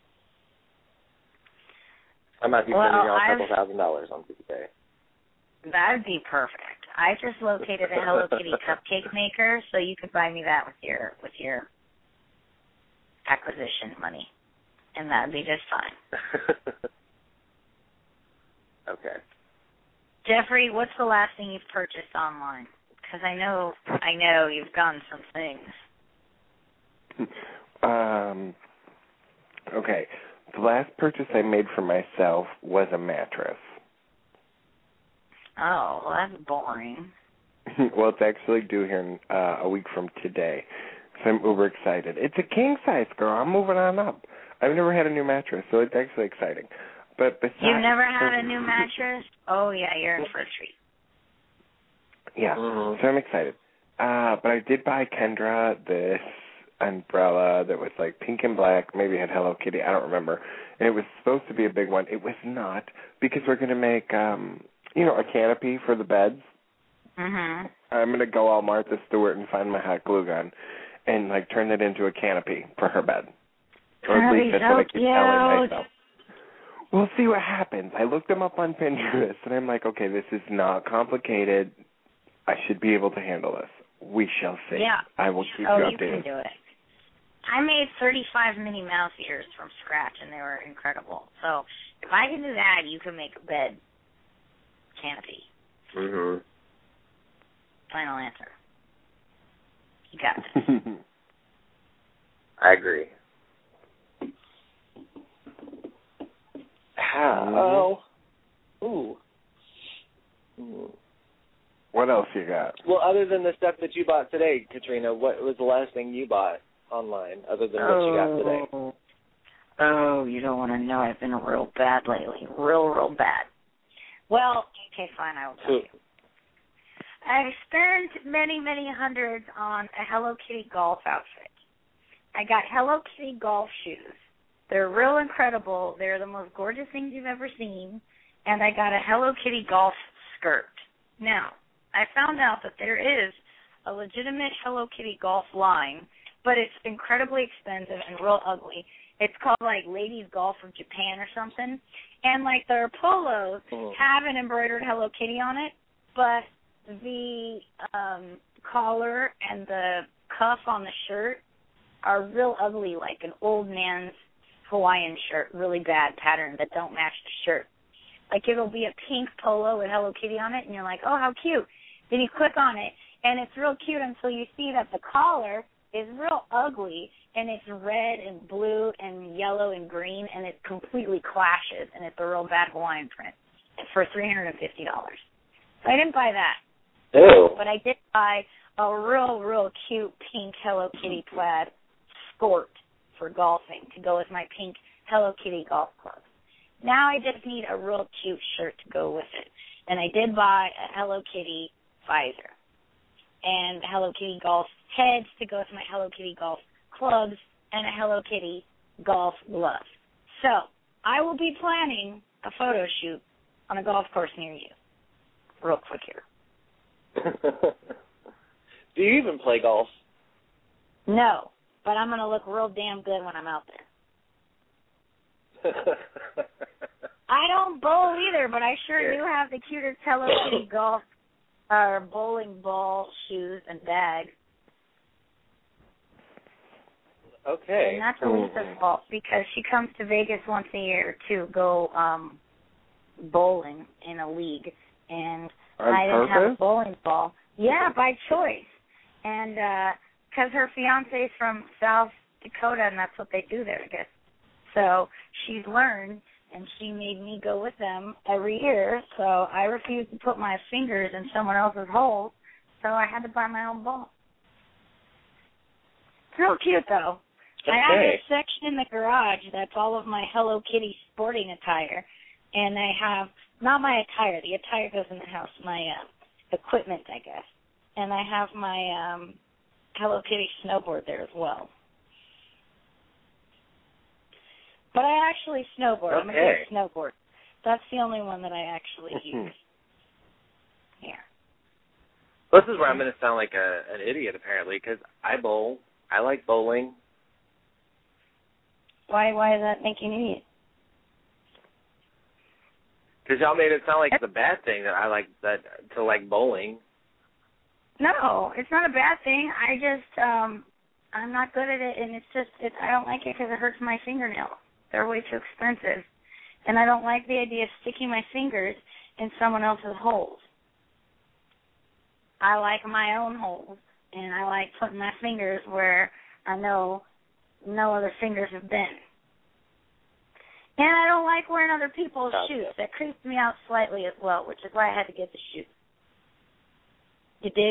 I might be spending a couple $1,000s on PK. That'd be perfect. I just located a Hello Kitty cupcake maker, so you could buy me that with your acquisition money, and that'd be just fine. Okay. Jeffrey, what's the last thing you've purchased online? Because I know you've gotten some things. Okay. The last purchase I made for myself was a mattress. Oh, well, that's boring. Well, it's actually due here in a week from today, so I'm uber excited. It's a king size, girl. I'm moving on up. I've never had a new mattress, so it's actually exciting. But besides, you've never had a new mattress? Oh, yeah, you're in for a treat. Yeah, so I'm excited. But I did buy Kendra this umbrella that was like pink and black, maybe it had Hello Kitty, I don't remember. And it was supposed to be a big one. It was not, because we're going to make, a canopy for the beds. Mm-hmm. I'm going to go all Martha Stewart and find my hot glue gun and, turn it into a canopy for her bed. Or at least that's what I keep telling myself. We'll see what happens. I looked them up on Pinterest, and I'm like, okay, this is not complicated. I should be able to handle this. We shall see. Yeah. I will keep you updated. You can do it. I made 35 Minnie Mouse ears from scratch, and they were incredible. So if I can do that, you can make a bed canopy. Mm-hmm. Final answer. You got this. I agree. How? Ooh. What else you got? Well, other than the stuff that you bought today, Katrina, what was the last thing you bought online other than what you got today? Oh, you don't want to know. I've been real bad lately. Real bad. Well, okay, fine, I will tell you. I've spent many, many hundreds on a Hello Kitty golf outfit. I got Hello Kitty golf shoes. They're real incredible. They're the most gorgeous things you've ever seen. And I got a Hello Kitty golf skirt. Now, I found out that there is a legitimate Hello Kitty golf line, but it's incredibly expensive and real ugly. It's called, Ladies Golf of Japan or something. And, their polos have an embroidered Hello Kitty on it, but the collar and the cuff on the shirt are real ugly, like an old man's Hawaiian shirt, really bad pattern that don't match the shirt. It'll be a pink polo with Hello Kitty on it, and you're like, oh, how cute. Then you click on it, and it's real cute until you see that the collar is real ugly, and it's red and blue and yellow and green, and it completely clashes, and it's a real bad Hawaiian print for $350. So I didn't buy that. Ew. But I did buy a real cute pink Hello Kitty plaid skirt for golfing to go with my pink Hello Kitty golf clubs. Now I just need a real cute shirt to go with it. And I did buy a Hello Kitty visor and Hello Kitty golf heads to go with my Hello Kitty golf clubs and a Hello Kitty golf glove. So I will be planning a photo shoot on a golf course near you. Real quick here. Do you even play golf? No, but I'm going to look real damn good when I'm out there. I don't bowl either, but I sure do have the cutest Hello Kitty golf or bowling ball shoes and bag. Okay. And that's Elisa's fault because she comes to Vegas once a year to go bowling in a league. And I didn't have a bowling ball. Yeah, by choice. And because her fiance is from South Dakota, and that's what they do there, I guess. So she's learned, and she made me go with them every year. So I refused to put my fingers in someone else's hole, so I had to buy my own ball. It's real cute, though. Okay. I have a section in the garage that's all of my Hello Kitty sporting attire, and I have, not my attire, the attire goes in the house, my equipment, I guess. And I have my Hello Kitty snowboard there as well. But I actually snowboard. I'm a good snowboard. That's the only one that I actually use. Yeah. This is where I'm going to sound like an idiot, apparently, because I bowl. I like bowling. Why does that make you an idiot? Because y'all made it sound like it's a bad thing that I like to like bowling. No, it's not a bad thing. I just, I'm not good at it, and I don't like it because it hurts my fingernails. They're way too expensive. And I don't like the idea of sticking my fingers in someone else's holes. I like my own holes, and I like putting my fingers where I know no other fingers have been. And I don't like wearing other people's shoes. That creeps me out slightly as well, which is why I had to get the shoes. You dig?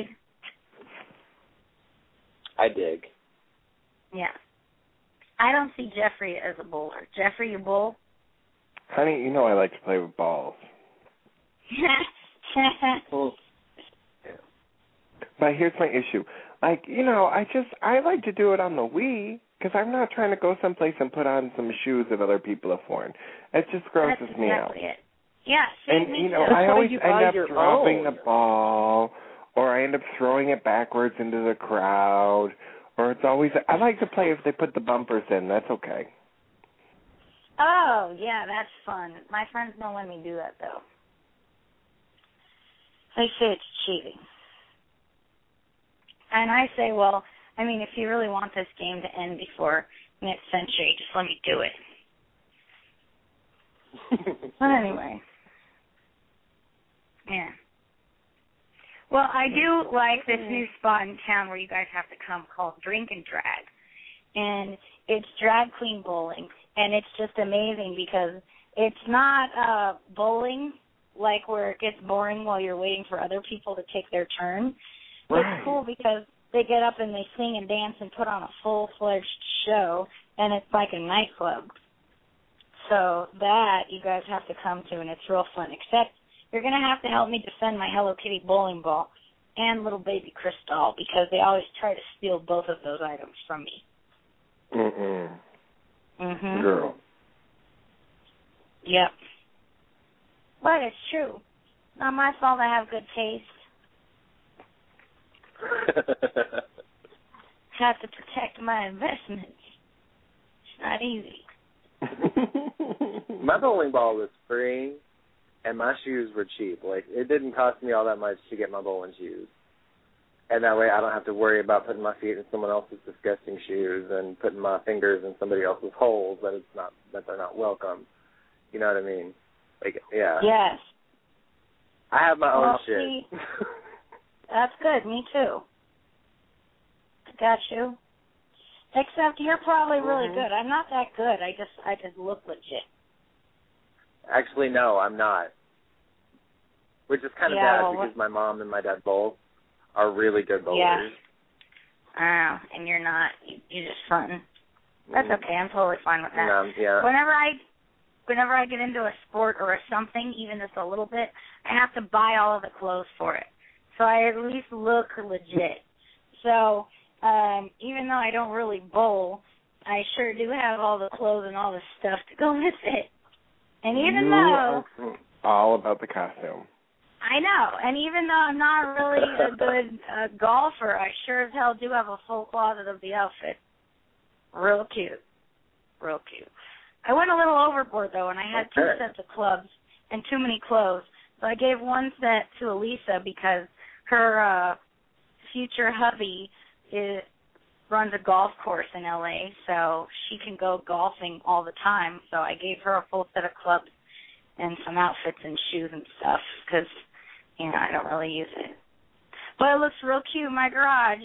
I dig. Yeah. I don't see Jeffrey as a bowler. Jeffrey, you bowl? Honey, you know I like to play with balls. But here's my issue. Like, I like to do it on the Wii because I'm not trying to go someplace and put on some shoes that other people have worn. It just grosses me out. It. Yeah, and, I always end up dropping the ball, or I end up throwing it backwards into the crowd, or it's always, I like to play if they put the bumpers in. That's okay. Oh, yeah, that's fun. My friends don't let me do that, though. They say it's cheating. And I say, well, if you really want this game to end before next century, just let me do it. But anyway. Yeah. Well, I do like this new spot in town where you guys have to come called Drink and Drag. And it's drag queen bowling. And it's just amazing because it's not bowling like where it gets boring while you're waiting for other people to take their turn. Right. It's cool because they get up and they sing and dance and put on a full-fledged show, and it's like a nightclub. So that you guys have to come to, and it's real fun. Except you're going to have to help me defend my Hello Kitty bowling ball and little baby Crystal because they always try to steal both of those items from me. Mm-hmm. Girl. Yep. But it's true. Not my fault I have good taste. Have to protect my investments. It's not easy. My bowling ball was free, and my shoes were cheap. Like, it didn't cost me all that much to get my bowling shoes. And that way I don't have to worry about putting my feet in someone else's disgusting shoes and putting my fingers in somebody else's holes that they're not welcome. You know what I mean? Like, yeah. Yes. I have my own shit. See, that's good. Me too. I got you. Except you're probably really good. I'm not that good. I just look legit. Actually, no, I'm not. Which is kind of bad because my mom and my dad both are really good bowlers. Yeah. And you're not. You're just fronting. That's okay. I'm totally fine with that. Yeah. Whenever I get into a sport or a something, even just a little bit, I have to buy all of the clothes for it. So I at least look legit. So even though I don't really bowl, I sure do have all the clothes and all the stuff to go with it. And even though... all about the costume. I know. And even though I'm not really a good golfer, I sure as hell do have a full closet of the outfit. Real cute. Real cute. I went a little overboard, though, and I had 2 sets of clubs and too many clothes. So I gave one set to Elisa because her future hubby runs a golf course in L.A., so she can go golfing all the time. So I gave her a full set of clubs and some outfits and shoes and stuff because, I don't really use it. But it looks real cute in my garage.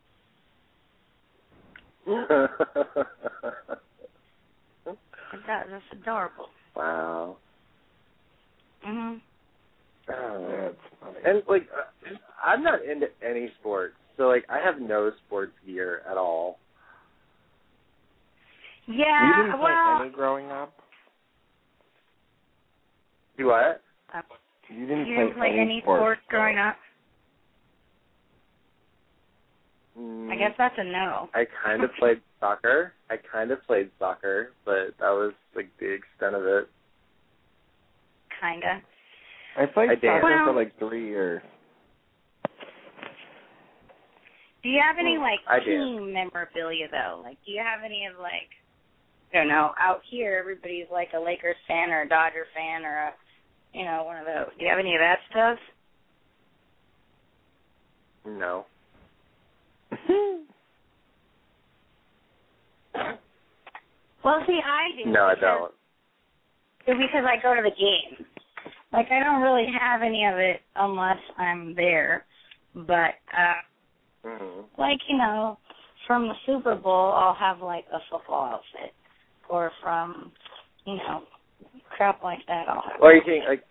It does. It's adorable. Wow. Mhm. Oh, that's funny. And I'm not into any sports, so I have no sports gear at all. Yeah. You didn't play any growing up? Do what? You didn't play any sports growing up? I guess that's a no. I kind of played soccer. But that was the extent of it. Kinda. I played soccer for 3 years. Do you have any, like, I team memorabilia, though? Like, do you have any of, like, I don't know, out here everybody's like a Lakers fan or a Dodger fan or a, you know, one of those. Do you have any of that stuff? No. Well, see, I do. No, I don't. Because I go to the game. Like, I don't really have any of it unless I'm there. But, like, you know, from the Super Bowl, I'll have, like, a football outfit. Or from, you know, crap like that, I'll have. Well, you think, like,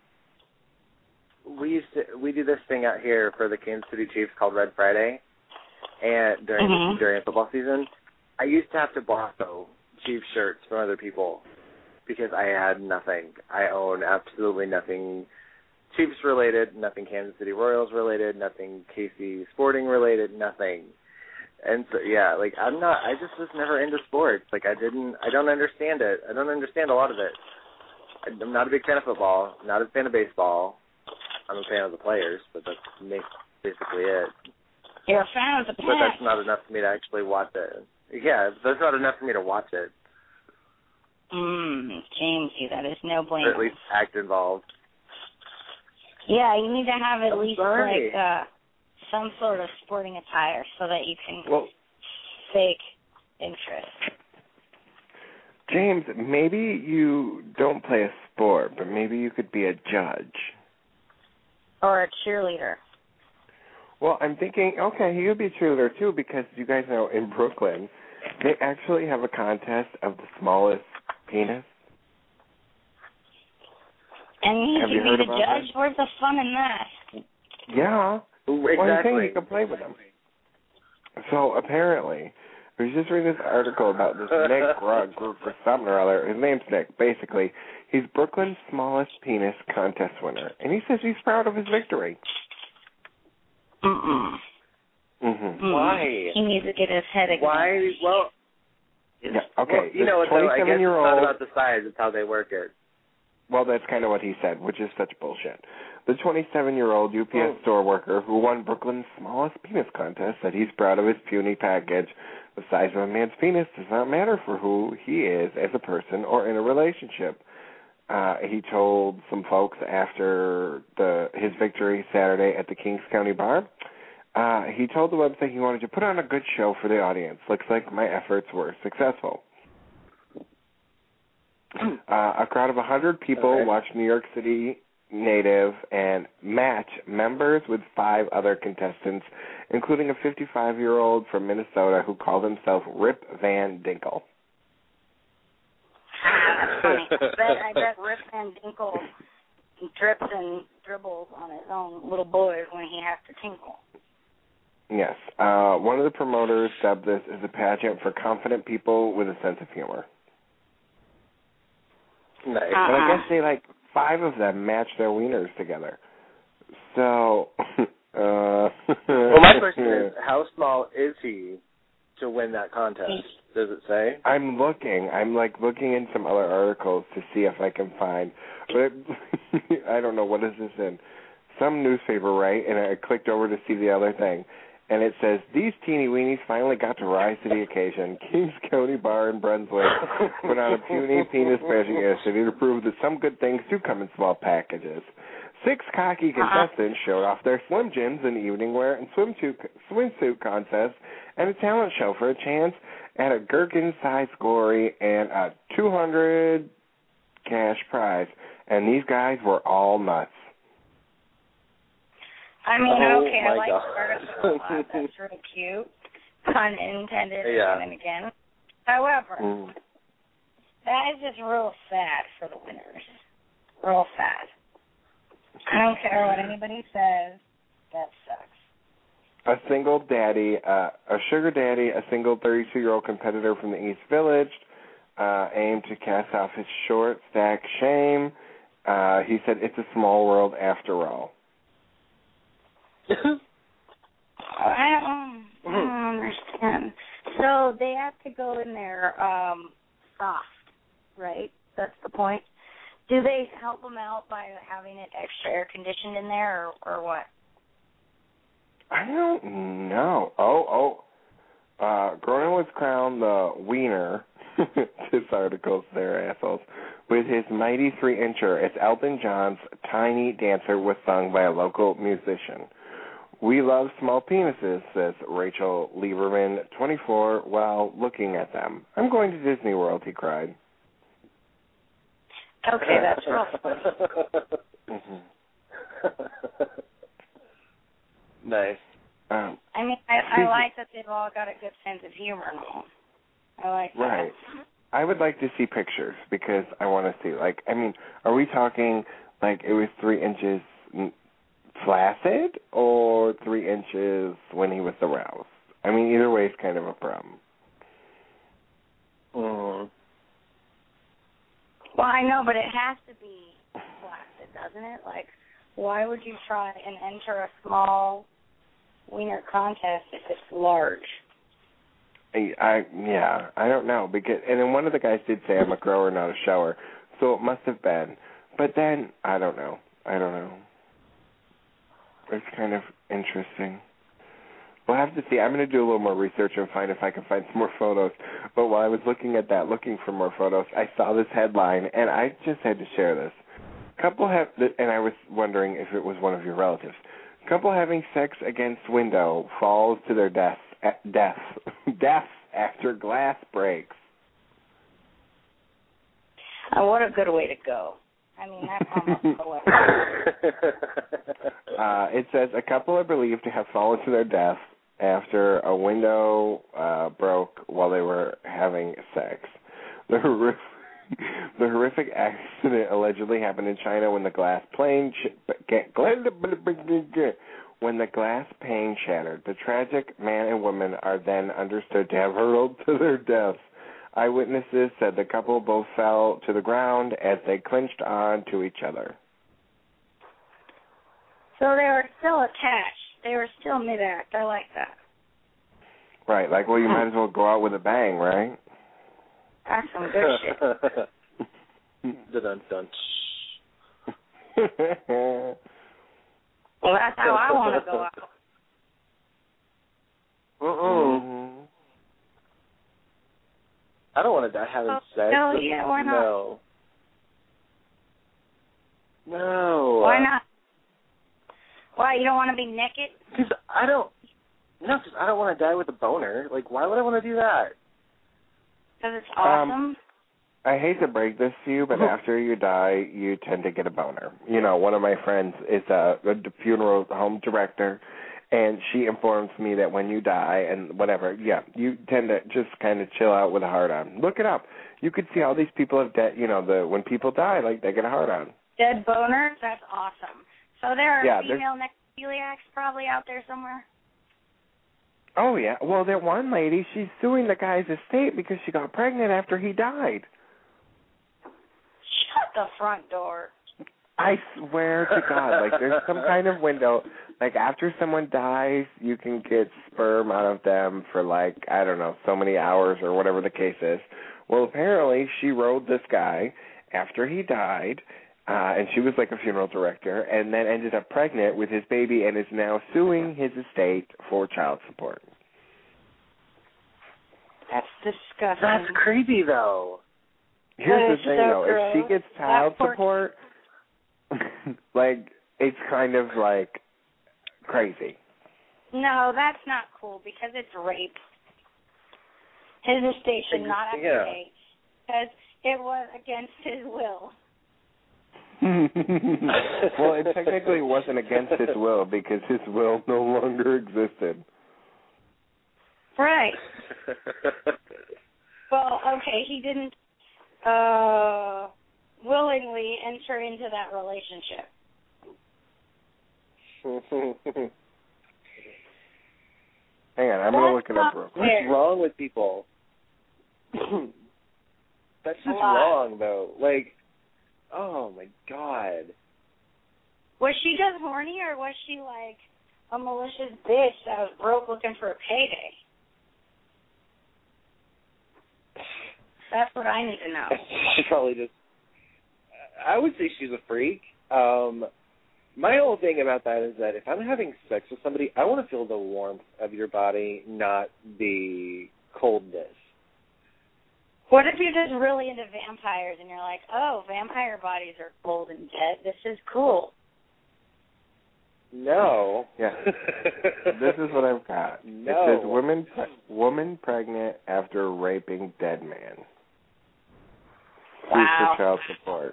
we do this thing out here for the Kansas City Chiefs called Red Friday, and during football season, I used to have to borrow Chiefs shirts from other people because I had nothing. I own absolutely nothing Chiefs related, nothing Kansas City Royals related, nothing KC Sporting related, nothing. And so, yeah, like, I just was never into sports. Like, I don't understand it. I don't understand a lot of it. I'm not a big fan of football, not a fan of baseball. I'm a fan of the players, but that's basically it. You're a fan of the players. But that's not enough for me to actually watch it. Yeah, that's not enough for me to watch it. Jamesy, that is no blame. Or at least act involved. Yeah, you need to have at least, sorry. like, some sort of sporting attire so that you can fake interest. James, maybe you don't play a sport, but maybe you could be a judge. Or a cheerleader. Well, I'm thinking, okay, he could be a cheerleader too, because you guys know in Brooklyn, they actually have a contest of the smallest penis. And he could be the judge? Where's the fun in that? Yeah. Exactly. Well, I'm saying you can play with them. So apparently, I was just reading this article about this Nick Rugg group or something or other. His name's Nick. Basically, he's Brooklyn's smallest penis contest winner, and he says he's proud of his victory. Why? He needs to get his head again. Why? Well, yeah, okay. Well, you know what, though? I guess it's not about the size. It's how they work it. Well, that's kind of what he said, which is such bullshit. The 27-year-old UPS store worker who won Brooklyn's smallest penis contest said he's proud of his puny package. The size of a man's penis does not matter for who he is as a person or in a relationship. He told some folks after his victory Saturday at the Kings County Bar, he told the website he wanted to put on a good show for the audience. Looks like my efforts were successful. A crowd of 100 people watched New York City native and match members with 5 other contestants, including a 55-year-old from Minnesota who called himself Rip Van Dinkle. That's funny. I bet Rip Van Dinkle drips and dribbles on his own little boys when he has to tinkle. Yes. One of the promoters dubbed this as a pageant for confident people with a sense of humor. Nice. But I guess 5 of them match their wieners together. So, well, my question is, how small is he to win that contest? Does it say? I'm looking in some other articles to see if I can find, but I don't know, what is this in? Some newspaper, right? And I clicked over to see the other thing. And it says, these teeny weenies finally got to rise to the occasion. Kings County Bar in Brunswick put on a puny penis pageant yesterday to prove that some good things do come in small packages. 6 cocky contestants showed off their Slim Jims in evening wear and swimsuit contest and a talent show for a chance at a gherkin-sized glory and a $200 cash prize. And these guys were all nuts. I mean, I like the article a lot. That's really cute. Pun intended again and again. However, that is just real sad for the winners. Real sad. I don't care what anybody says. That sucks. A single daddy, a sugar daddy, a single 32-year-old competitor from the East Village, aimed to cast off his short stack shame. He said, it's a small world after all. I don't understand. So they have to go in there soft, right? That's the point. Do they help them out by having it extra air conditioned in there, or what? I don't know. Gronin was crowned the wiener, this article's there, assholes, with his mighty 3-incher as Elton John's Tiny Dancer was sung by a local musician. We love small penises, says Rachel Lieberman, 24, while looking at them. I'm going to Disney World, he cried. Okay, that's rough. Nice. I mean, I like that they've all got a good sense of humor now. I like that. Right. I would like to see pictures because I want to see, like, I mean, are we talking like it was 3 inches flaccid or 3 inches when he was aroused? I mean, either way is kind of a problem. Mm. Well, I know, but it has to be flaccid, doesn't it? Like, why would you try and enter a small wiener contest if it's large? I don't know, because and then one of the guys did say I'm a grower, not a shower, so it must have been. But then I don't know. It's kind of interesting. We'll have to see. I'm going to do a little more research and find if I can find some more photos. But while I was looking for more photos, I saw this headline, and I just had to share this. And I was wondering if it was one of your relatives. Couple having sex against window falls to their death after glass breaks. What a good way to go. I mean, that's almost poetic. It says a couple are believed to have fallen to their death after a window broke while they were having sex. The horrific accident allegedly happened in China when the glass pane shattered. The tragic man and woman are then understood to have hurtled to their deaths. Eyewitnesses said the couple both fell to the ground as they clinched on to each other. So they were still attached. They were still mid-act. I like that. Right, like, well, you might as well go out with a bang, right? That's some good shit. Dun-dun-dun. Well, that's how I want to go out. I don't want to die having sex. No, yeah, why not? No. Why not? Why, you don't want to be naked? Because I don't want to die with a boner. Like, why would I want to do that? Because it's awesome. I hate to break this to you, but after you die, you tend to get a boner. You know, one of my friends is a funeral home director, and she informs me that when you die and whatever, you tend to just kind of chill out with a hard-on. Look it up. You could see all these people have when people die, like, they get a hard-on. Dead boners? That's awesome. So there are female necrophiliacs probably out there somewhere? Oh, yeah. Well, that one lady, she's suing the guy's estate because she got pregnant after he died. Shut the front door. I swear to God, like, there's some kind of window. Like, after someone dies, you can get sperm out of them for, like, I don't know, so many hours or whatever the case is. Well, apparently she rode this guy after he died, and she was like a funeral director, and then ended up pregnant with his baby and is now suing his estate for child support. That's disgusting. That's creepy, though. Here's the thing, though. If she gets child support, like, it's kind of, like, crazy. No, that's not cool because it's rape. His estate should not have to pay because it was against his will. Well, it technically wasn't against his will because his will no longer existed. Right. Well, okay, he didn't willingly enter into that relationship. Hang on, I'm going to look it up real quick. What's wrong with people? That's just wrong, though. Like, oh, my God. Was she just horny, or was she, like, a malicious bitch that was broke looking for a payday? That's what I need to know. She probably just... I would say she's a freak. My whole thing about that is that if I'm having sex with somebody, I want to feel the warmth of your body, not the coldness. What if you're just really into vampires and you're like, oh, vampire bodies are cold and dead. This is cool. No. Yeah. This is what I've got. No. It says woman pregnant after raping dead man. Wow. For child support.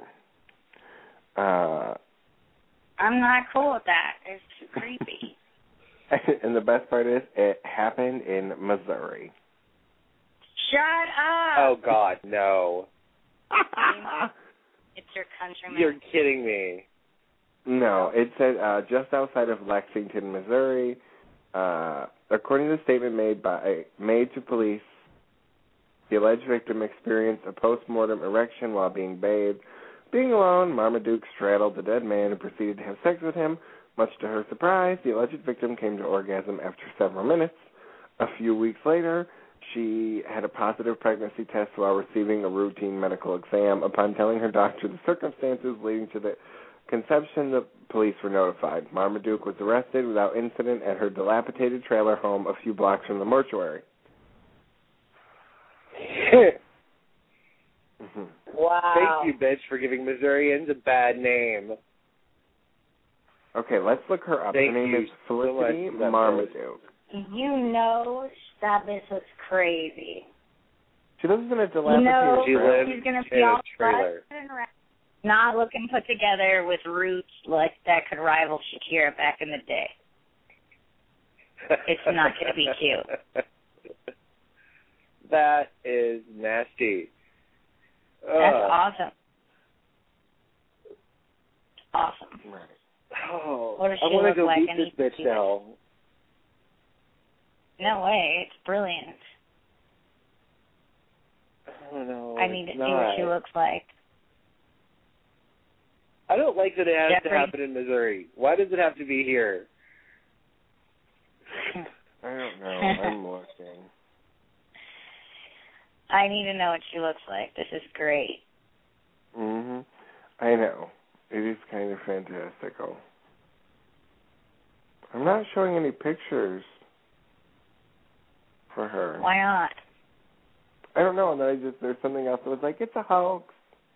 I'm not cool with that. It's too creepy. And the best part is it happened in Missouri. Shut up. Oh, God, no. It's your countryman. You're kidding me. No, it said just outside of Lexington, Missouri. According to the statement made to police, the alleged victim experienced a post-mortem erection while being bathed. Being alone, Marmaduke straddled the dead man and proceeded to have sex with him. Much to her surprise, the alleged victim came to orgasm after several minutes. A few weeks later, she had a positive pregnancy test while receiving a routine medical exam. Upon telling her doctor the circumstances leading to the conception, the police were notified. Marmaduke was arrested without incident at her dilapidated trailer home a few blocks from the mortuary. Wow. Thank you, bitch, for giving Missourians a bad name. Okay, let's look her up. Her name is Felicity Marmaduke. You know that bitch looks crazy. She lives in a dilapidated trailer. She's going to be all busted and not looking put together with roots like that could rival Shakira back in the day. It's not going to be cute. That is nasty. That's awesome. Awesome. Right. Oh, what does she I want to go look beat like? this bitch now. No way. It's brilliant. Oh, no, I need to see what she looks like. I don't like that it has Jeffrey. to happen in Missouri. Why does it have to be here? I don't know. I'm looking. I need to know what she looks like. This is great. I know. It is kind of fantastical. I'm not showing any pictures for her. Why not? I don't know. And then there's something else that was like, it's a hoax.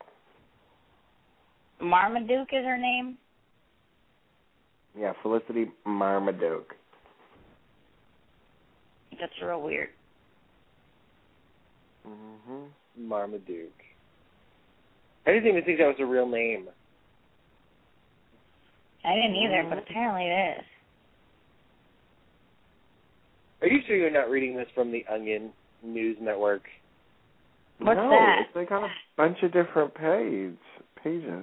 Marmaduke is her name? Yeah, Felicity Marmaduke. That's real weird. Marmaduke. I didn't even think that was a real name. I didn't either, but apparently it is. Are you sure you're not reading this from the Onion News Network? What's no, that? It's like on a bunch of different pages.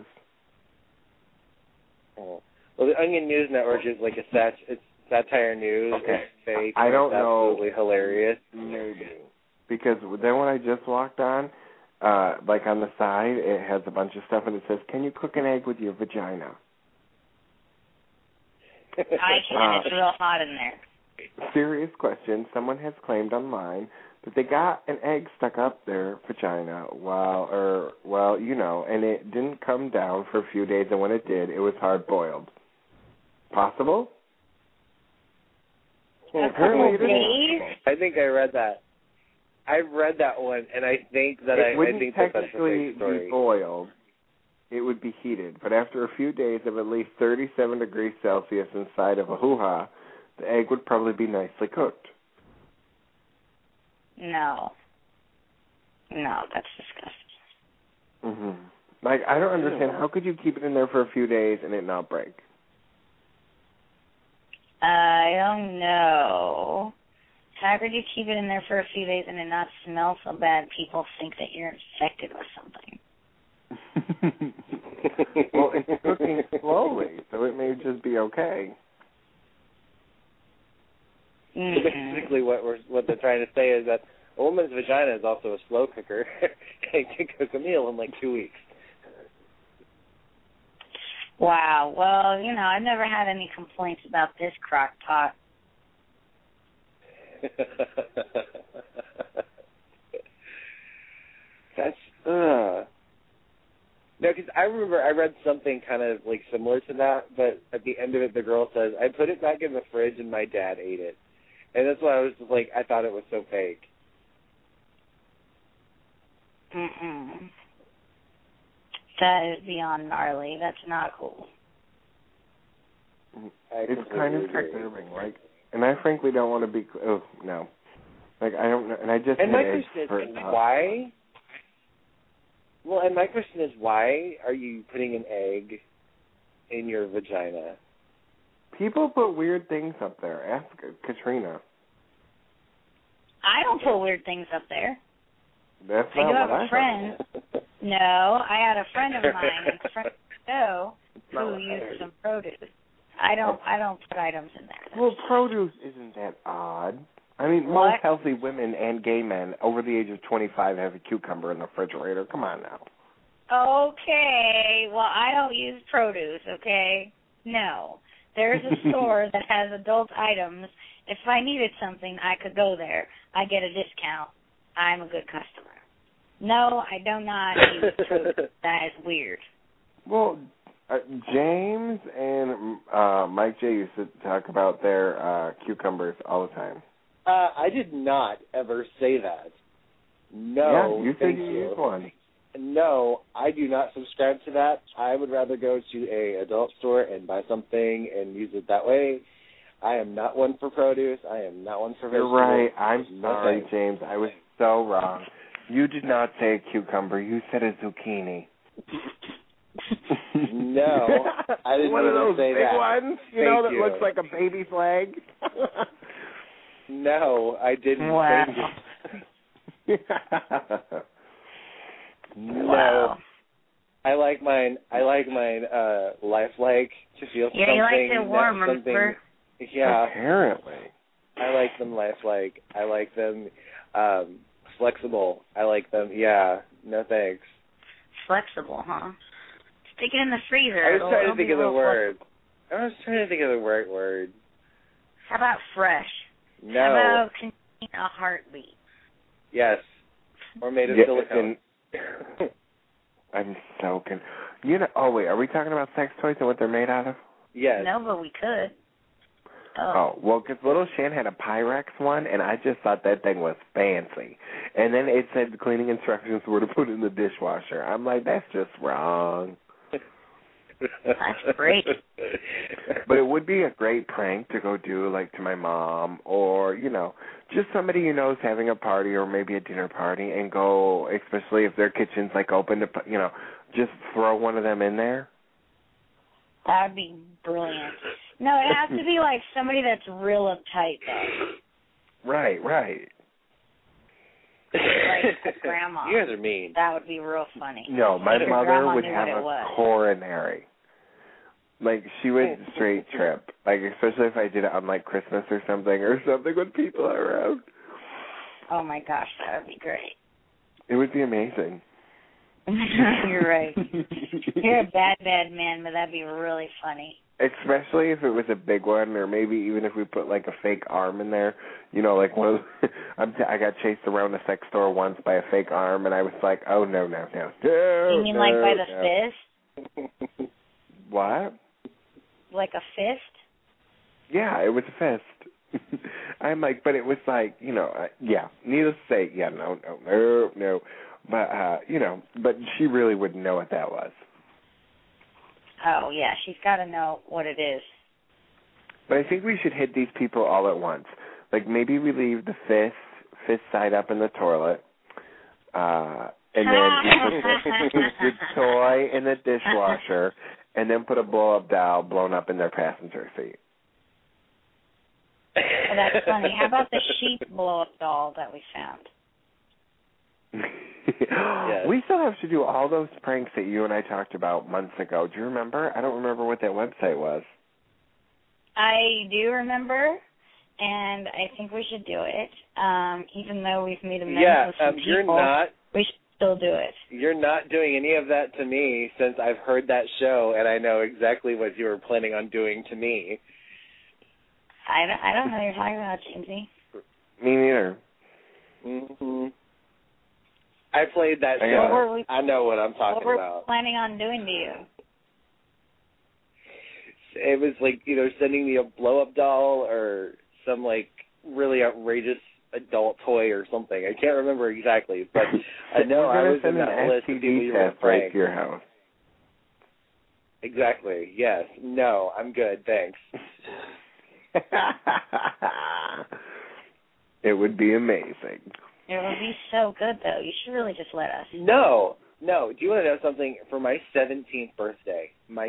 Oh. Well, the Onion News Network is like it's satire news. Okay. It's fake. I don't know. Absolutely hilarious. Maybe. Because then when I just walked on, like on the side, it has a bunch of stuff and it says, can you cook an egg with your vagina? I can. It's real hot in there. Serious question. Someone has claimed online that they got an egg stuck up their vagina and it didn't come down for a few days, and when it did, it was hard-boiled. Possible? Apparently it is. I think I read that. I've read that one, and I think that it wouldn't I think that's a technically fake story. be boiled. It would be heated, but after a few days of at least 37 degrees Celsius inside of a hoo-ha, the egg would probably be nicely cooked. No, that's disgusting. Like, I don't understand. How could you keep it in there for a few days and it not break? I don't know. How could you keep it in there for a few days and it not smell so bad people think that you're infected with something? Well, it's cooking slowly, so it may just be okay. Basically, what they're trying to say is that a woman's vagina is also a slow cooker and can cook a meal in like 2 weeks. Wow. Well, I've never had any complaints about this crock pot. That's No, because I remember I read something kind of like similar to that, but at the end of it, the girl says, "I put it back in the fridge and my dad ate it," and that's why I was just like, I thought it was so fake. That is beyond gnarly. That's not cool. It's kind of disturbing, like, and I frankly don't want to be. Oh no, like I don't know, and I just. And my question is, why? Well, and my question is, why are you putting an egg in your vagina? People put weird things up there. Ask Katrina. I don't put weird things up there. That's I not do what have I a friend. No, I had a friend of mine, a friend of the show, who used some produce. I don't put items in there. Well, produce isn't that odd. I mean, most healthy women and gay men over the age of 25 have a cucumber in the refrigerator. Come on now. Okay, well, I don't use produce, okay? No. There's a store that has adult items. If I needed something, I could go there. I get a discount. I'm a good customer. No, I do not use produce. That is weird. Well, James and Mike J used to talk about their cucumbers all the time. I did not ever say that. No, yeah, you said you used one. No, I do not subscribe to that. I would rather go to a adult store and buy something and use it that way. I am not one for produce. I am not one for vegetables. You're right. I'm sorry, James. I was so wrong. You did not say a cucumber. You said a zucchini. No, I didn't one of those say big that. ones, that looks like a baby flag. No, I didn't. Wow. No. Wow. I like mine lifelike to feel something. Yeah, you like it warm, remember? Yeah. Apparently. I like them lifelike. I like them flexible. I like them, yeah. No thanks. Flexible, huh? Stick it in the freezer. I was trying to think of the word. I was trying to think of the right word. How about fresh? No. How about contain a heartbeat? Yes. Or made of silicone. I'm so oh, wait, are we talking about sex toys and what they're made out of? Yes. No, but we could. Oh, well, because Little Shan had a Pyrex one, and I just thought that thing was fancy. And then it said the cleaning instructions were to put it in the dishwasher. I'm like, that's just wrong. That's great. But it would be a great prank to go do, like, to my mom or, just somebody you know is having a party or maybe a dinner party and go, especially if their kitchen's, like, open to, just throw one of them in there. That would be brilliant. No, it has to be, like, somebody that's real uptight, though. Right. Like a grandma. You guys are mean. That would be real funny. No, my Your mother grandma would knew have what it a was. coronary. Like, she would straight trip. Like, especially if I did it on, like, Christmas or something when people are around. Oh, my gosh, that would be great. It would be amazing. You're right. You're a bad man, but that'd be really funny. Especially if it was a big one, or maybe even if we put, like, a fake arm in there. Like one of I got chased around a sex store once by a fake arm, and I was like, oh, no. You mean like by the fist? What? Like a fist? Yeah, it was a fist. I'm like, but it was like, yeah, needless to say, yeah, no. But, but she really wouldn't know what that was. Oh, yeah, she's got to know what it is. But I think we should hit these people all at once. Like, maybe we leave the fist side up in the toilet, and then put the toy in the dishwasher, and then put a blow-up doll blown up in their passenger seat. Oh, that's funny. How about the sheep blow-up doll that we found? Yes. We still have to do all those pranks that you and I talked about months ago. Do you remember? I don't remember what that website was. I do remember, and I think we should do it. Even though we've made amends with some people, we should still do it. You're not doing any of that to me since I've heard that show, and I know exactly what you were planning on doing to me. I don't know what you're talking about, Jamesy. Me neither. Mm-hmm. I played that show. I know what I'm talking about. What were we planning on doing to you? It was like either sending me a blow-up doll or some like really outrageous adult toy or something. I can't remember exactly, but I know I was in that list of people you were right to your house. Exactly. Yes. No, I'm good. Thanks. It would be amazing. It would be so good, though. You should really just let us. No. Do you want to know something? For my 17th birthday, my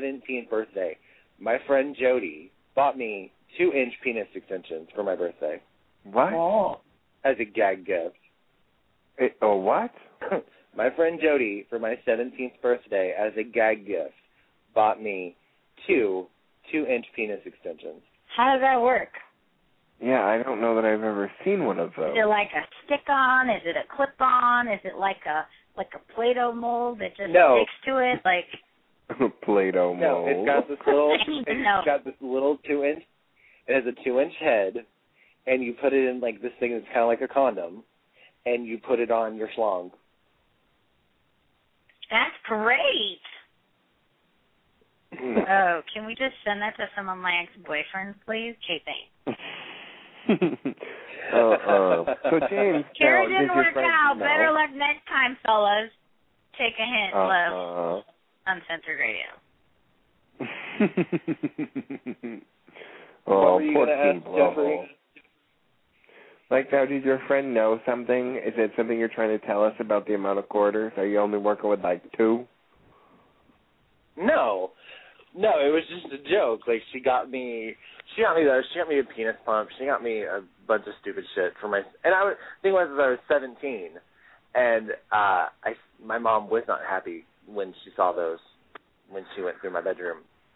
friend Jody bought me 2-inch penis extensions for my birthday. What? Oh. As a gag gift. What? My friend Jody, for my 17th birthday, as a gag gift, bought me 2-inch penis extensions. How does that work? Yeah, I don't know that I've ever seen one of those. Is it like a stick-on? Is it a clip-on? Is it like a Play-Doh mold that just sticks to it? Like Play-Doh mold. No, it's got this little 2-inch. It has a 2-inch head, and you put it in like this thing that's kind of like a condom, and you put it on your schlong. That's great. Oh, can we just send that to some of my ex-boyfriends, please? Okay, thanks. So, James, Kara didn't work out. Know? Better luck next time, fellas. Take a hint, love. Uncensored Radio. What were you poor going to ask, Jeffrey? Like, now, did your friend know something? Is it something you're trying to tell us about the amount of quarters? Are you only working with, like, 2? No, it was just a joke. Like, she got me a penis pump. She got me a bunch of stupid shit for my. And the thing was, I was 17, and my mom was not happy when she saw those when she went through my bedroom.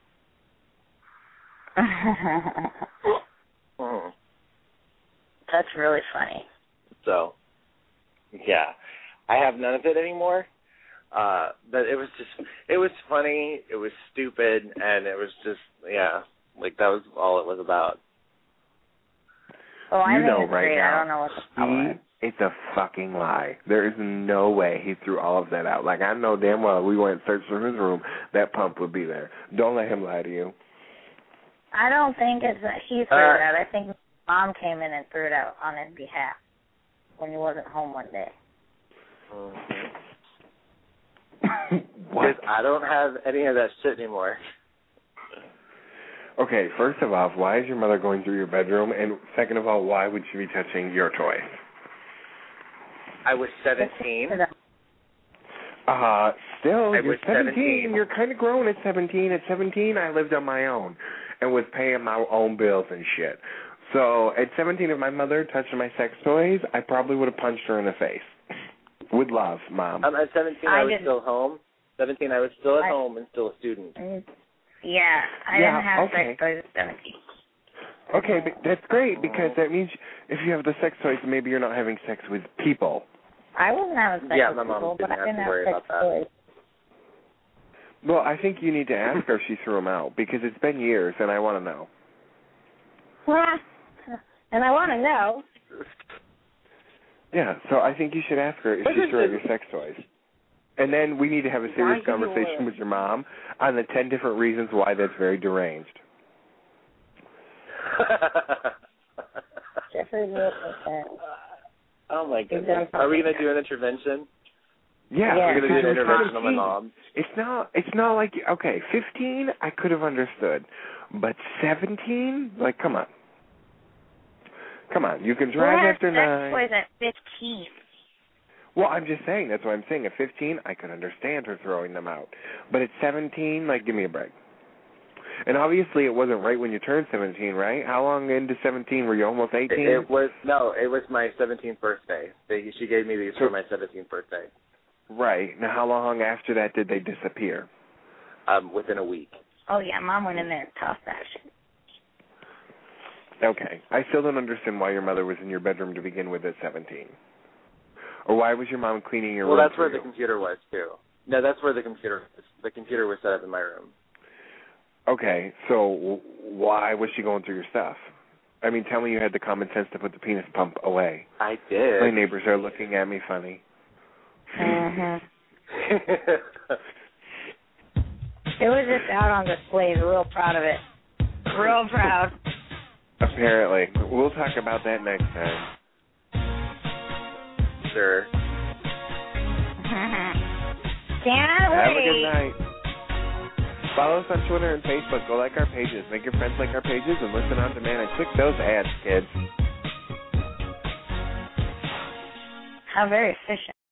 That's really funny. So, yeah, I have none of it anymore. But it was funny, it was stupid, and it was just, like that was all it was about. Oh, I think it's right great. now, I don't know what the problem is. It's a fucking lie. There is no way he threw all of that out. Like, I know damn well we went and searched for his room, that pump would be there. Don't let him lie to you. I don't think it's that he threw it out. I think Mom came in and threw it out on his behalf when he wasn't home one day. What? I don't have any of that shit anymore. Okay, first of all, why is your mother going through your bedroom? And second of all, why would she be touching your toy? I was 17. Still, you're 17. You're kind of grown at 17. At 17, I lived on my own and was paying my own bills and shit. So at 17, if my mother touched my sex toys, I probably would have punched her in the face. With love, Mom. At 17, I was still home. 17, I was still at home and still a student. Yeah, I didn't have sex toys at 17. Okay, but that's great because that means if you have the sex toys, maybe you're not having sex with people. I wasn't having sex with people, but I didn't have sex toys. Well, I think you need to ask her if she threw them out because it's been years and I want to know. And I want to know. Yeah, so I think you should ask her if she threw out your sex toys. And then we need to have a serious conversation with your mom on the 10 different reasons why that's very deranged. Oh, my goodness. Are we going to do an intervention? Yeah. We're going to do an intervention on my mom. It's not like, 15, I could have understood. But 17? Like, come on. Come on, you can drive after 9. Sex toys at 15. Well, I'm just saying, that's what I'm saying. At 15, I could understand her throwing them out. But at 17, like, give me a break. And obviously it wasn't right when you turned 17, right? How long into 17? Were you almost 18? It was my 17th birthday. She gave me these for my 17th birthday. Right. Now, how long after that did they disappear? Within a week. Oh, yeah, Mom went in there and tossed that shit. Okay. I still don't understand why your mother was in your bedroom to begin with at 17. Or why was your mom cleaning your room? Well, that's where the computer was, too. No, that's where the computer was set up in my room. Okay, so why was she going through your stuff? I mean, tell me you had the common sense to put the penis pump away. I did. My neighbors are looking at me funny. Mm-hmm. It was just out on display. Real proud of it. Real proud. Apparently. We'll talk about that next time. Sure. Can't wait. Have a good night. Follow us on Twitter and Facebook. Go like our pages. Make your friends like our pages and listen on demand and click those ads, kids. How very efficient.